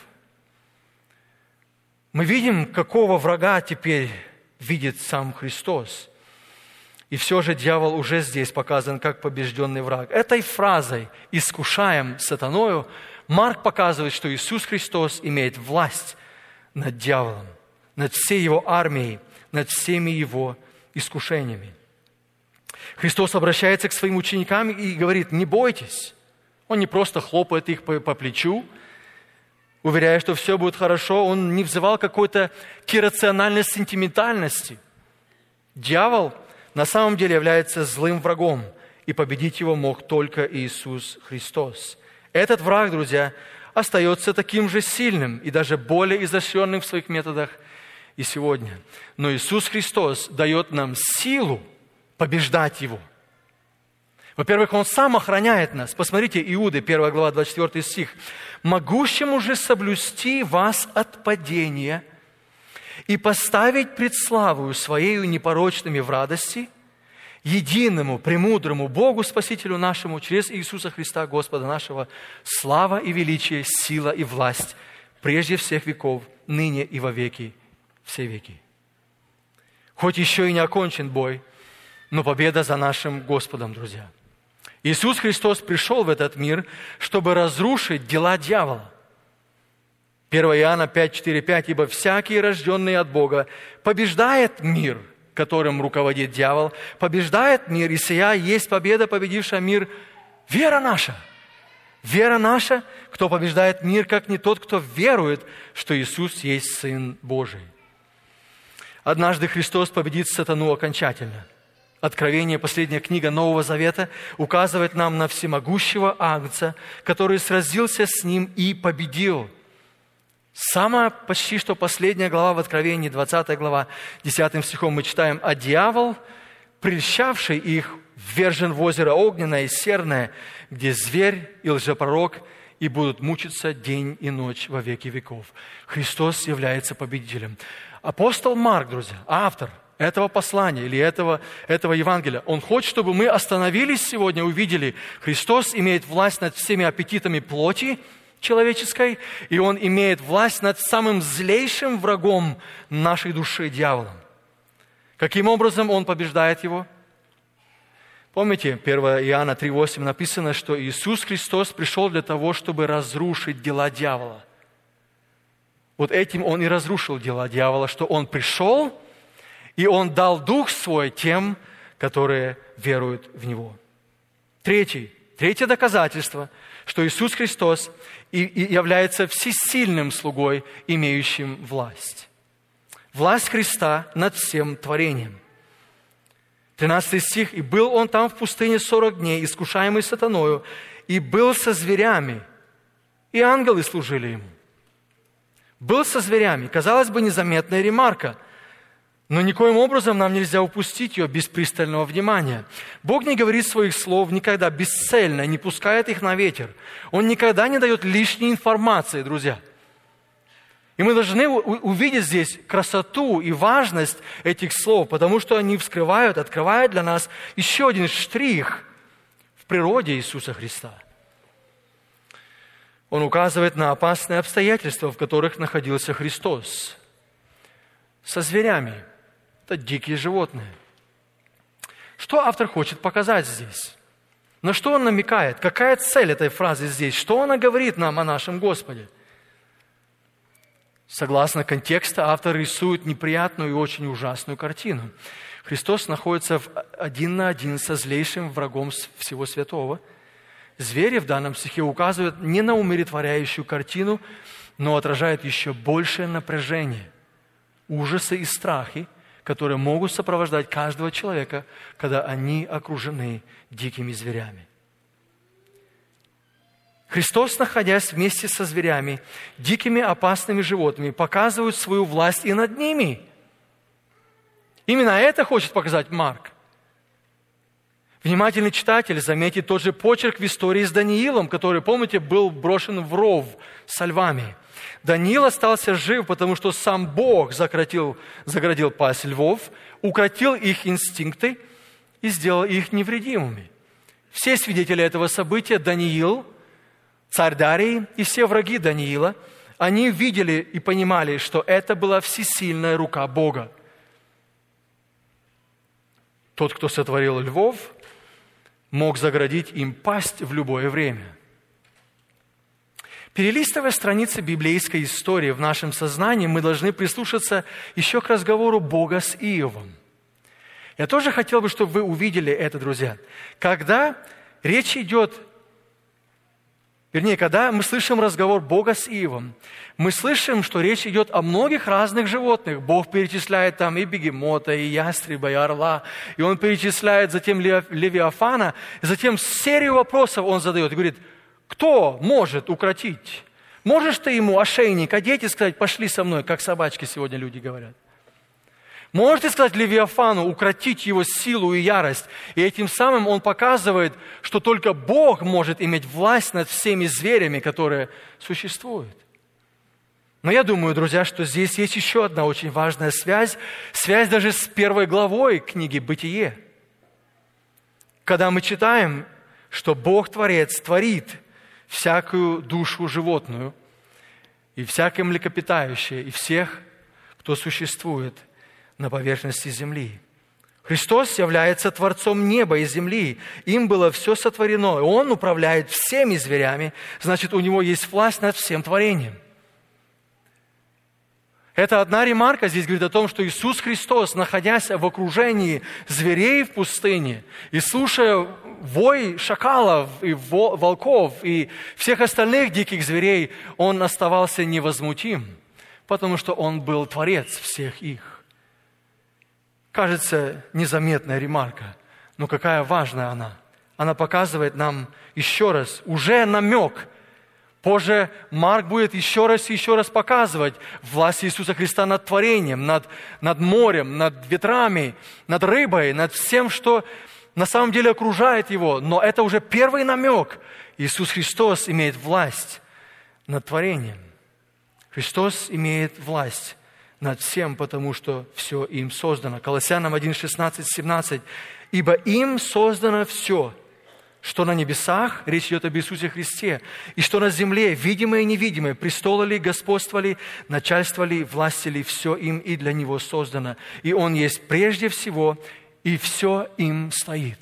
Мы видим, какого врага теперь видит сам Христос. И все же дьявол уже здесь показан как побежденный враг. Этой фразой «искушаем сатаною» Марк показывает, что Иисус Христос имеет власть над дьяволом, над всей его армией, над всеми его искушениями. Христос обращается к своим ученикам и говорит: не бойтесь. Он не просто хлопает их по, по плечу, уверяя, что все будет хорошо. Он не взывал какой-то к иррациональной сентиментальности. Дьявол на самом деле является злым врагом, и победить его мог только Иисус Христос. Этот враг, друзья, остается таким же сильным и даже более изощренным в своих методах и сегодня. Но Иисус Христос дает нам силу побеждать его. Во-первых, Он сам охраняет нас. Посмотрите, Иуды, первая глава, двадцать четвёртый стих. «Могущему же соблюсти вас от падения и поставить пред славою Своею непорочными в радости, единому, премудрому Богу, Спасителю нашему, через Иисуса Христа, Господа нашего, слава и величие, сила и власть, прежде всех веков, ныне и во веки, все веки». Хоть еще и не окончен бой, но победа за нашим Господом, друзья. Иисус Христос пришел в этот мир, чтобы разрушить дела дьявола. первое Иоанна пять, четыре, пять. «Ибо всякий, рожденный от Бога, побеждает мир, которым руководит дьявол, побеждает мир, и сия есть победа, победившая мир, вера наша». Вера наша, кто побеждает мир, как не тот, кто верует, что Иисус есть Сын Божий. Однажды Христос победит сатану окончательно. Откровение, последняя книга Нового Завета, указывает нам на всемогущего Агнца, который сразился с Ним и победил. Самая почти что последняя глава в Откровении, двадцатая глава, десятым стихом мы читаем: «А дьявол, прельщавший их, ввержен в озеро огненное и серное, где зверь и лжепророк, и будут мучиться день и ночь во веки веков. Христос является победителем. Апостол Марк, друзья, автор этого послания или этого, этого Евангелия, он хочет, чтобы мы остановились сегодня, увидели, Христос имеет власть над всеми аппетитами плоти человеческой, и Он имеет власть над самым злейшим врагом нашей души, дьяволом. Каким образом Он побеждает его? Помните, первое Иоанна три восемь написано, что Иисус Христос пришел для того, чтобы разрушить дела дьявола. Вот этим Он и разрушил дела дьявола, что Он пришел, и Он дал Дух Свой тем, которые веруют в Него. Третий, третье доказательство, что Иисус Христос и, и является всесильным слугой, имеющим власть. Власть Христа над всем творением. тринадцатый стих. «И был Он там в пустыне сорок дней, искушаемый сатаною, и был со зверями, и ангелы служили Ему». Был со зверями. Казалось бы, незаметная ремарка, но никоим образом нам нельзя упустить ее без пристального внимания. Бог не говорит своих слов никогда бесцельно, не пускает их на ветер. Он никогда не дает лишней информации, друзья. И мы должны увидеть здесь красоту и важность этих слов, потому что они вскрывают, открывают для нас еще один штрих в природе Иисуса Христа. Он указывает на опасные обстоятельства, в которых находился Христос. Со зверями. Это дикие животные. Что автор хочет показать здесь? На что он намекает? Какая цель этой фразы здесь? Что она говорит нам о нашем Господе? Согласно контексту, автор рисует неприятную и очень ужасную картину. Христос находится один на один со злейшим врагом всего святого. Звери в данном стихе указывают не на умиротворяющую картину, но отражают еще большее напряжение, ужасы и страхи, которые могут сопровождать каждого человека, когда они окружены дикими зверями. Христос, находясь вместе со зверями, дикими опасными животными, показывает свою власть и над ними. Именно это хочет показать Марк. Внимательный читатель заметит тот же почерк в истории с Даниилом, который, помните, был брошен в ров со львами. Даниил остался жив, потому что сам Бог заградил, заградил пасть львов, укротил их инстинкты и сделал их невредимыми. Все свидетели этого события, Даниил, царь Дарий и все враги Даниила, они видели и понимали, что это была всесильная рука Бога. Тот, кто сотворил львов, мог заградить им пасть в любое время. Перелистывая страницы библейской истории в нашем сознании, мы должны прислушаться еще к разговору Бога с Иовом. Я тоже хотел бы, чтобы вы увидели это, друзья. Когда речь идет, вернее, когда мы слышим разговор Бога с Иовом, мы слышим, что речь идет о многих разных животных. Бог перечисляет там и бегемота, и ястреба, и орла, и Он перечисляет затем левиафана, и затем серию вопросов Он задает и говорит: кто может укротить? Можешь ты ему ошейник одеть и сказать: пошли со мной, как собачки сегодня люди говорят? Можете сказать Левиафану укротить его силу и ярость? И этим самым он показывает, что только Бог может иметь власть над всеми зверями, которые существуют. Но я думаю, друзья, что здесь есть еще одна очень важная связь, связь даже с первой главой книги «Бытие». Когда мы читаем, что Бог-творец творит всякую душу животную, и всякое млекопитающее, и всех, кто существует на поверхности земли. Христос является Творцом неба и земли. Им было все сотворено. И Он управляет всеми зверями. Значит, у Него есть власть над всем творением. Это одна ремарка здесь говорит о том, что Иисус Христос, находясь в окружении зверей в пустыне и слушая вой шакалов и волков и всех остальных диких зверей, Он оставался невозмутим, потому что Он был Творец всех их. Кажется, незаметная ремарка, но какая важная она. Она показывает нам еще раз, уже намек. Позже Марк будет еще раз и еще раз показывать власть Иисуса Христа над творением, над, над морем, над ветрами, над рыбой, над всем, что на самом деле окружает Его. Но это уже первый намек. Иисус Христос имеет власть над творением. Христос имеет власть над всем, потому что все им создано. Колоссянам один, шестнадцать, семнадцать. «Ибо им создано все, что на небесах, речь идет об Иисусе Христе, и что на земле, видимое и невидимое, престолы ли, господство ли, начальство ли, власти ли, все им и для Него создано. И Он есть прежде всего, и все им стоит».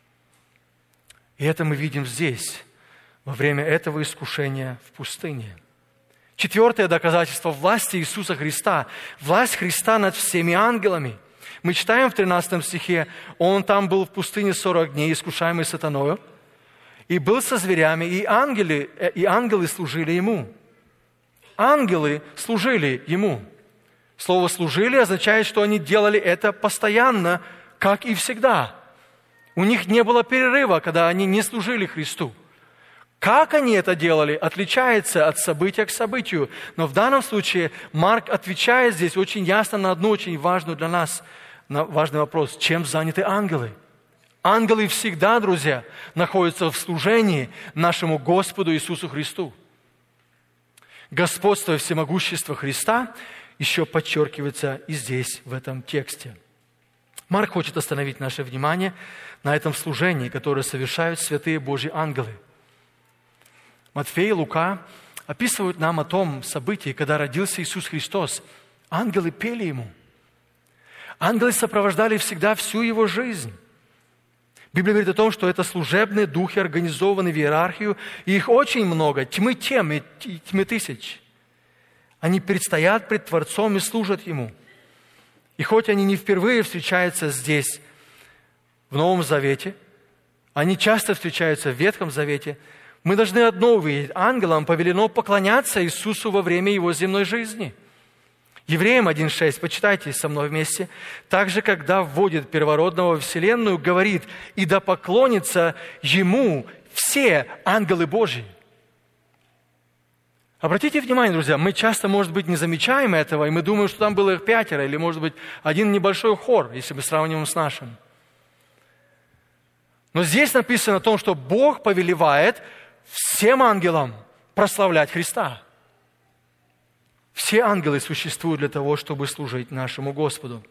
И это мы видим здесь, во время этого искушения в пустыне. Четвертое доказательство власти Иисуса Христа. Власть Христа над всеми ангелами. Мы читаем в тринадцатом стихе, Он там был в пустыне сорок дней, искушаемый сатаною, и был со зверями, и ангелы, и ангелы служили Ему. Ангелы служили Ему. Слово «служили» означает, что они делали это постоянно, как и всегда. У них не было перерыва, когда они не служили Христу. Как они это делали, отличается от события к событию. Но в данном случае Марк отвечает здесь очень ясно на одну очень важную для нас, на важный вопрос. Чем заняты ангелы? Ангелы всегда, друзья, находятся в служении нашему Господу Иисусу Христу. Господство и всемогущество Христа еще подчеркивается и здесь, в этом тексте. Марк хочет остановить наше внимание на этом служении, которое совершают святые Божьи ангелы. Матфей и Лука описывают нам о том событии, когда родился Иисус Христос. Ангелы пели Ему. Ангелы сопровождали всегда всю Его жизнь. Библия говорит о том, что это служебные духи, организованы в иерархию, и их очень много, тьмы тем и тьмы тысяч. Они предстоят пред Творцом и служат Ему. И хоть они не впервые встречаются здесь, в Новом Завете, они часто встречаются в Ветхом Завете, мы должны одно увидеть. Ангелам повелено поклоняться Иисусу во время Его земной жизни. Евреям один шесть, почитайте со мной вместе. «Также, когда вводит первородного в вселенную, говорит, и да поклонятся Ему все ангелы Божьи». Обратите внимание, друзья, мы часто, может быть, не замечаем этого, и мы думаем, что там было их пятеро, или, может быть, один небольшой хор, если мы сравниваем с нашим. Но здесь написано о том, что Бог повелевает всем ангелам прославлять Христа. Все ангелы существуют для того, чтобы служить нашему Господу.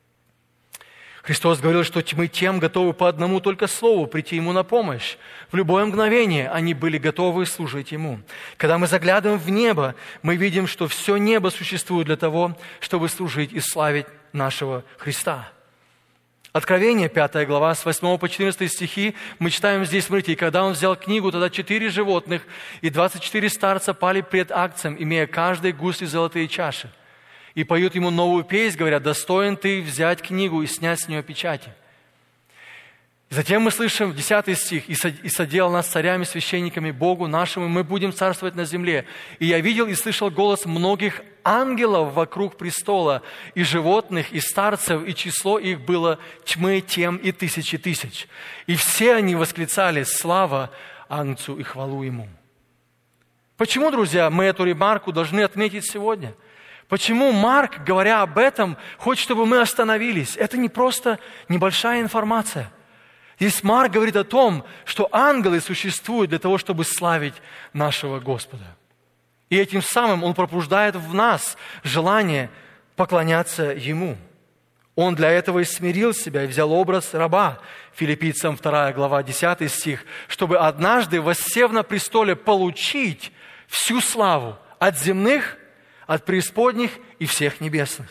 Христос говорил, что тьмы тем готовы по одному только слову прийти Ему на помощь. В любое мгновение они были готовы служить Ему. Когда мы заглядываем в небо, мы видим, что все небо существует для того, чтобы служить и славить нашего Христа. Откровение, пятая глава, с восьмого по четырнадцатый стихи, мы читаем здесь, смотрите, «И когда он взял книгу, тогда четыре животных и двадцать четыре старца пали пред акцием, имея каждой гусли золотые чаши. И поют ему новую песнь, говорят, достоин ты взять книгу и снять с нее печати». Затем мы слышим десятый стих, «И соделал нас царями, священниками Богу нашему, и мы будем царствовать на земле. И я видел и слышал голос многих ангелов вокруг престола, и животных, и старцев, и число их было тьмы тем и тысячи тысяч. И все они восклицали: слава Агнцу и хвалу Ему». Почему, друзья, мы эту ремарку должны отметить сегодня? Почему Марк, говоря об этом, хочет, чтобы мы остановились? Это не просто небольшая информация. Здесь Марк говорит о том, что ангелы существуют для того, чтобы славить нашего Господа. И этим самым Он пробуждает в нас желание поклоняться Ему. Он для этого и смирил себя, и взял образ раба. Филиппийцам вторая глава, десятый стих, чтобы однажды, воссев на престоле, получить всю славу от земных, от преисподних и всех небесных.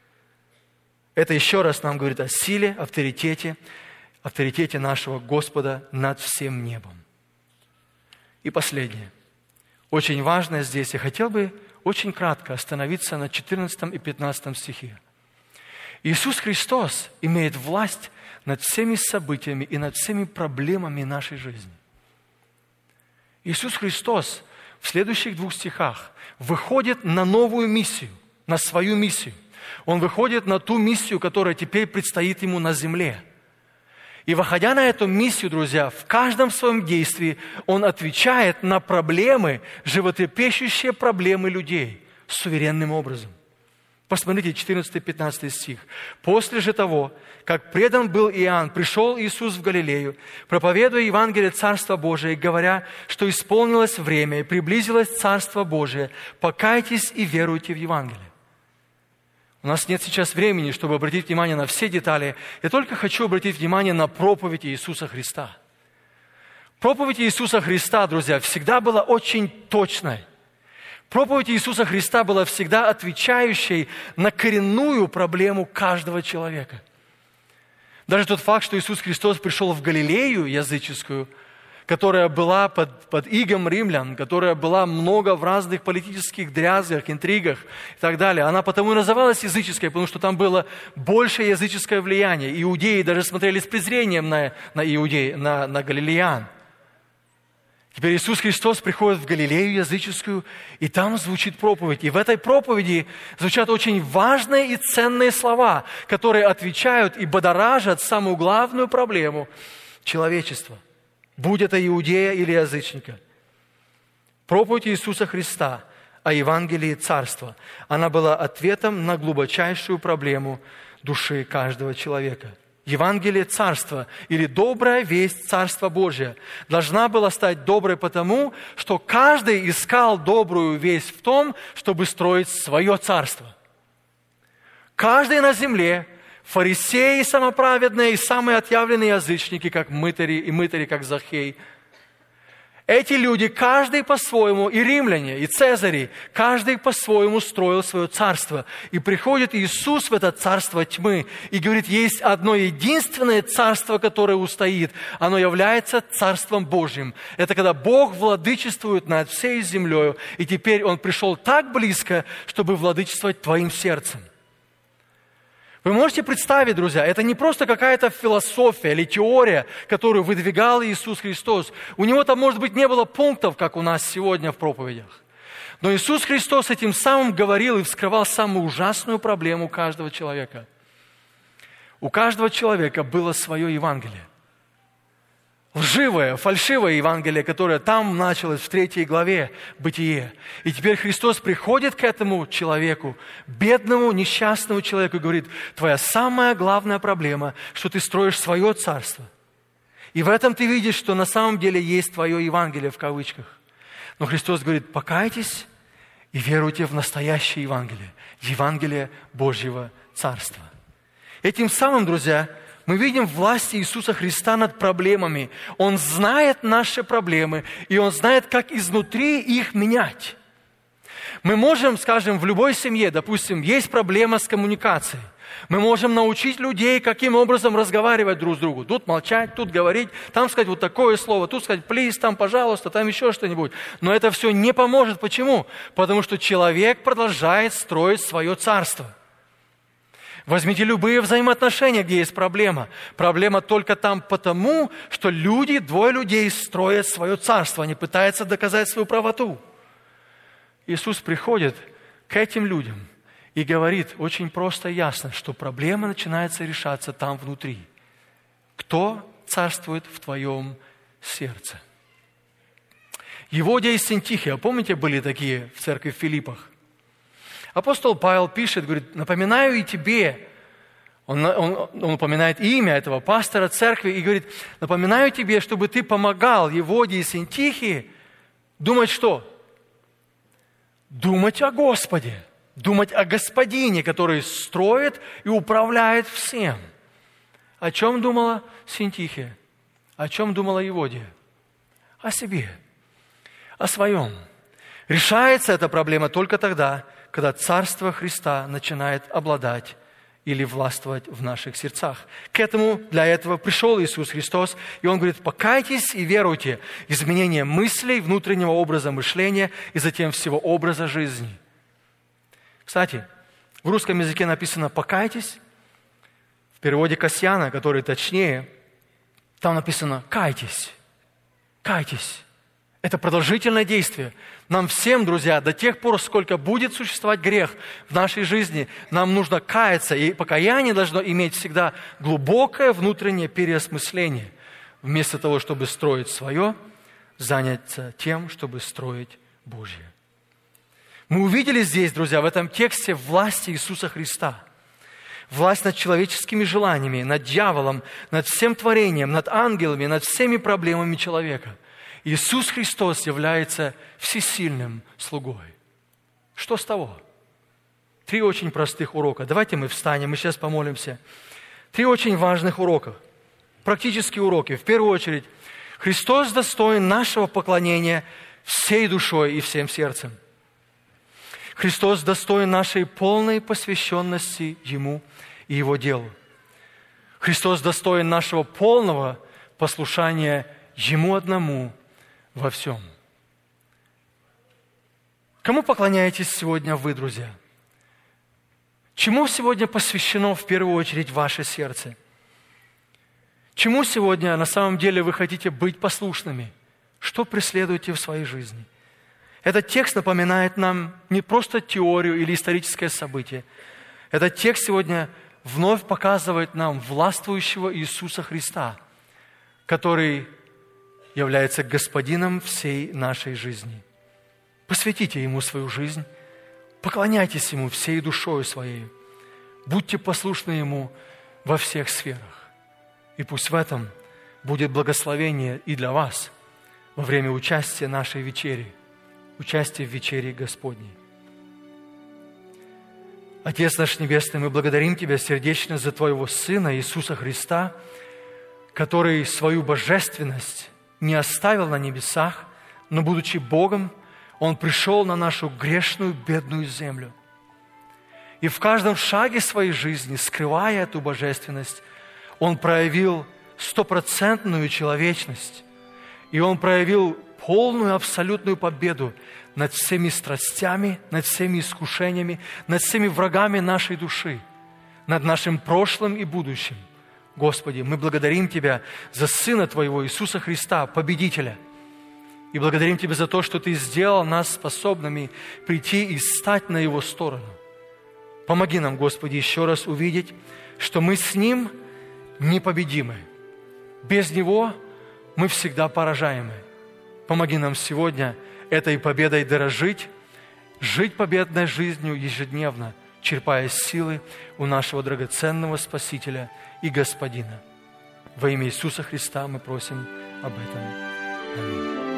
Это еще раз нам говорит о силе, авторитете, авторитете нашего Господа над всем небом. И последнее. Очень важное здесь. Я хотел бы очень кратко остановиться на четырнадцатом и пятнадцатом стихе. Иисус Христос имеет власть над всеми событиями и над всеми проблемами нашей жизни. Иисус Христос в следующих двух стихах выходит на новую миссию, на свою миссию. Он выходит на ту миссию, которая теперь предстоит Ему на земле. И выходя на эту миссию, друзья, в каждом своем действии Он отвечает на проблемы, животрепещущие проблемы людей суверенным образом. Посмотрите, четырнадцатый-пятнадцатый стих. «После же того, как предан был Иоанн, пришел Иисус в Галилею, проповедуя Евангелие Царства Божия, говоря, что исполнилось время и приблизилось Царство Божие. Покайтесь и веруйте в Евангелие». У нас нет сейчас времени, чтобы обратить внимание на все детали. Я только хочу обратить внимание на проповедь Иисуса Христа. Проповедь Иисуса Христа, друзья, всегда была очень точной. Проповедь Иисуса Христа была всегда отвечающей на коренную проблему каждого человека. Даже тот факт, что Иисус Христос пришел в Галилею языческую, которая была под, под игом римлян, которая была много в разных политических дрязгах, интригах и так далее. Она потому и называлась языческой, потому что там было большее языческое влияние. Иудеи даже смотрели с презрением на, на, иудеи, на, на галилеян. Теперь Иисус Христос приходит в Галилею языческую, и там звучит проповедь. И в этой проповеди звучат очень важные и ценные слова, которые отвечают и бодоражат самую главную проблему человечества, будь это иудея или язычника. Проповедь Иисуса Христа о Евангелии Царства, она была ответом на глубочайшую проблему души каждого человека. Евангелие Царства или добрая весть Царства Божия должна была стать доброй потому, что каждый искал добрую весть в том, чтобы строить свое царство. Каждый на земле, фарисеи самоправедные и самые отъявленные язычники, как мытари и мытари, как Захей, эти люди, каждый по-своему, и римляне, и цезари, каждый по-своему строил свое царство. И приходит Иисус в это царство тьмы и говорит, есть одно единственное царство, которое устоит. Оно является Царством Божьим. Это когда Бог владычествует над всей землей, и теперь Он пришел так близко, чтобы владычествовать твоим сердцем. Вы можете представить, друзья, это не просто какая-то философия или теория, которую выдвигал Иисус Христос. У Него там, может быть, не было пунктов, как у нас сегодня в проповедях. Но Иисус Христос этим самым говорил и вскрывал самую ужасную проблему каждого человека. У каждого человека было свое Евангелие. Лживое, фальшивое Евангелие, которое там началось в третьей главе Бытие. И теперь Христос приходит к этому человеку, бедному, несчастному человеку, и говорит, твоя самая главная проблема, что ты строишь свое царство. И в этом ты видишь, что на самом деле есть твое Евангелие в кавычках. Но Христос говорит, покайтесь и веруйте в настоящее Евангелие, Евангелие Божьего Царства. Этим самым, друзья, мы видим власть Иисуса Христа над проблемами. Он знает наши проблемы, и Он знает, как изнутри их менять. Мы можем, скажем, в любой семье, допустим, есть проблема с коммуникацией. Мы можем научить людей, каким образом разговаривать друг с другом. Тут молчать, тут говорить, там сказать вот такое слово, тут сказать «плиз», там «пожалуйста», там еще что-нибудь. Но это все не поможет. Почему? Потому что человек продолжает строить свое царство. Возьмите любые взаимоотношения, где есть проблема. Проблема только там потому, что люди, двое людей строят свое царство, они пытаются доказать свою правоту. Иисус приходит к этим людям и говорит очень просто и ясно, что проблема начинается решаться там внутри. Кто царствует в твоем сердце? Еводия и Синтихия, помните, были такие в церкви в Филиппах? Апостол Павел пишет, говорит, напоминаю и тебе, он, он, он упоминает имя этого пастора церкви и говорит, напоминаю тебе, чтобы ты помогал Еводии и Синтихии думать что? Думать о Господе, думать о Господине, который строит и управляет всем. О чем думала Синтихия? О чем думала Еводия? О себе, о своем. Решается эта проблема только тогда, когда Царство Христа начинает обладать или властвовать в наших сердцах. К этому, для этого пришел Иисус Христос, и Он говорит, покайтесь и веруйте. Изменение мыслей, внутреннего образа мышления и затем всего образа жизни. Кстати, в русском языке написано «покайтесь». В переводе Касьяна, который точнее, там написано «кайтесь». Кайтесь. Это продолжительное действие. Нам всем, друзья, до тех пор, сколько будет существовать грех в нашей жизни, нам нужно каяться. И покаяние должно иметь всегда глубокое внутреннее переосмысление. Вместо того, чтобы строить свое, заняться тем, чтобы строить Божье. Мы увидели здесь, друзья, в этом тексте власть Иисуса Христа. Власть над человеческими желаниями, над дьяволом, над всем творением, над ангелами, над всеми проблемами человека. Иисус Христос является всесильным слугой. Что с того? Три очень простых урока. Давайте мы встанем, мы сейчас помолимся. Три очень важных урока. Практические уроки. В первую очередь, Христос достоин нашего поклонения всей душой и всем сердцем. Христос достоин нашей полной посвященности Ему и Его делу. Христос достоин нашего полного послушания Ему одному во всем. Кому поклоняетесь сегодня вы, друзья? Чему сегодня посвящено в первую очередь ваше сердце? Чему сегодня на самом деле вы хотите быть послушными? Что преследуете в своей жизни? Этот текст напоминает нам не просто теорию или историческое событие. Этот текст сегодня вновь показывает нам властвующего Иисуса Христа, который является господином всей нашей жизни. Посвятите Ему свою жизнь, поклоняйтесь Ему всей душою своей, будьте послушны Ему во всех сферах. И пусть в этом будет благословение и для вас во время участия нашей вечери, участия в вечере Господней. Отец наш Небесный, мы благодарим Тебя сердечно за Твоего Сына Иисуса Христа, который свою божественность не оставил на небесах, но, будучи Богом, Он пришел на нашу грешную, бедную землю. И в каждом шаге своей жизни, скрывая эту божественность, Он проявил стопроцентную человечность. И Он проявил полную, абсолютную победу над всеми страстями, над всеми искушениями, над всеми врагами нашей души, над нашим прошлым и будущим. Господи, мы благодарим Тебя за Сына Твоего Иисуса Христа, победителя. И благодарим Тебя за то, что Ты сделал нас способными прийти и стать на Его сторону. Помоги нам, Господи, еще раз увидеть, что мы с Ним непобедимы. Без Него мы всегда поражаемы. Помоги нам сегодня этой победой дорожить, жить победной жизнью ежедневно, черпая силы у нашего драгоценного Спасителя и Господина. Во имя Иисуса Христа мы просим об этом. Аминь.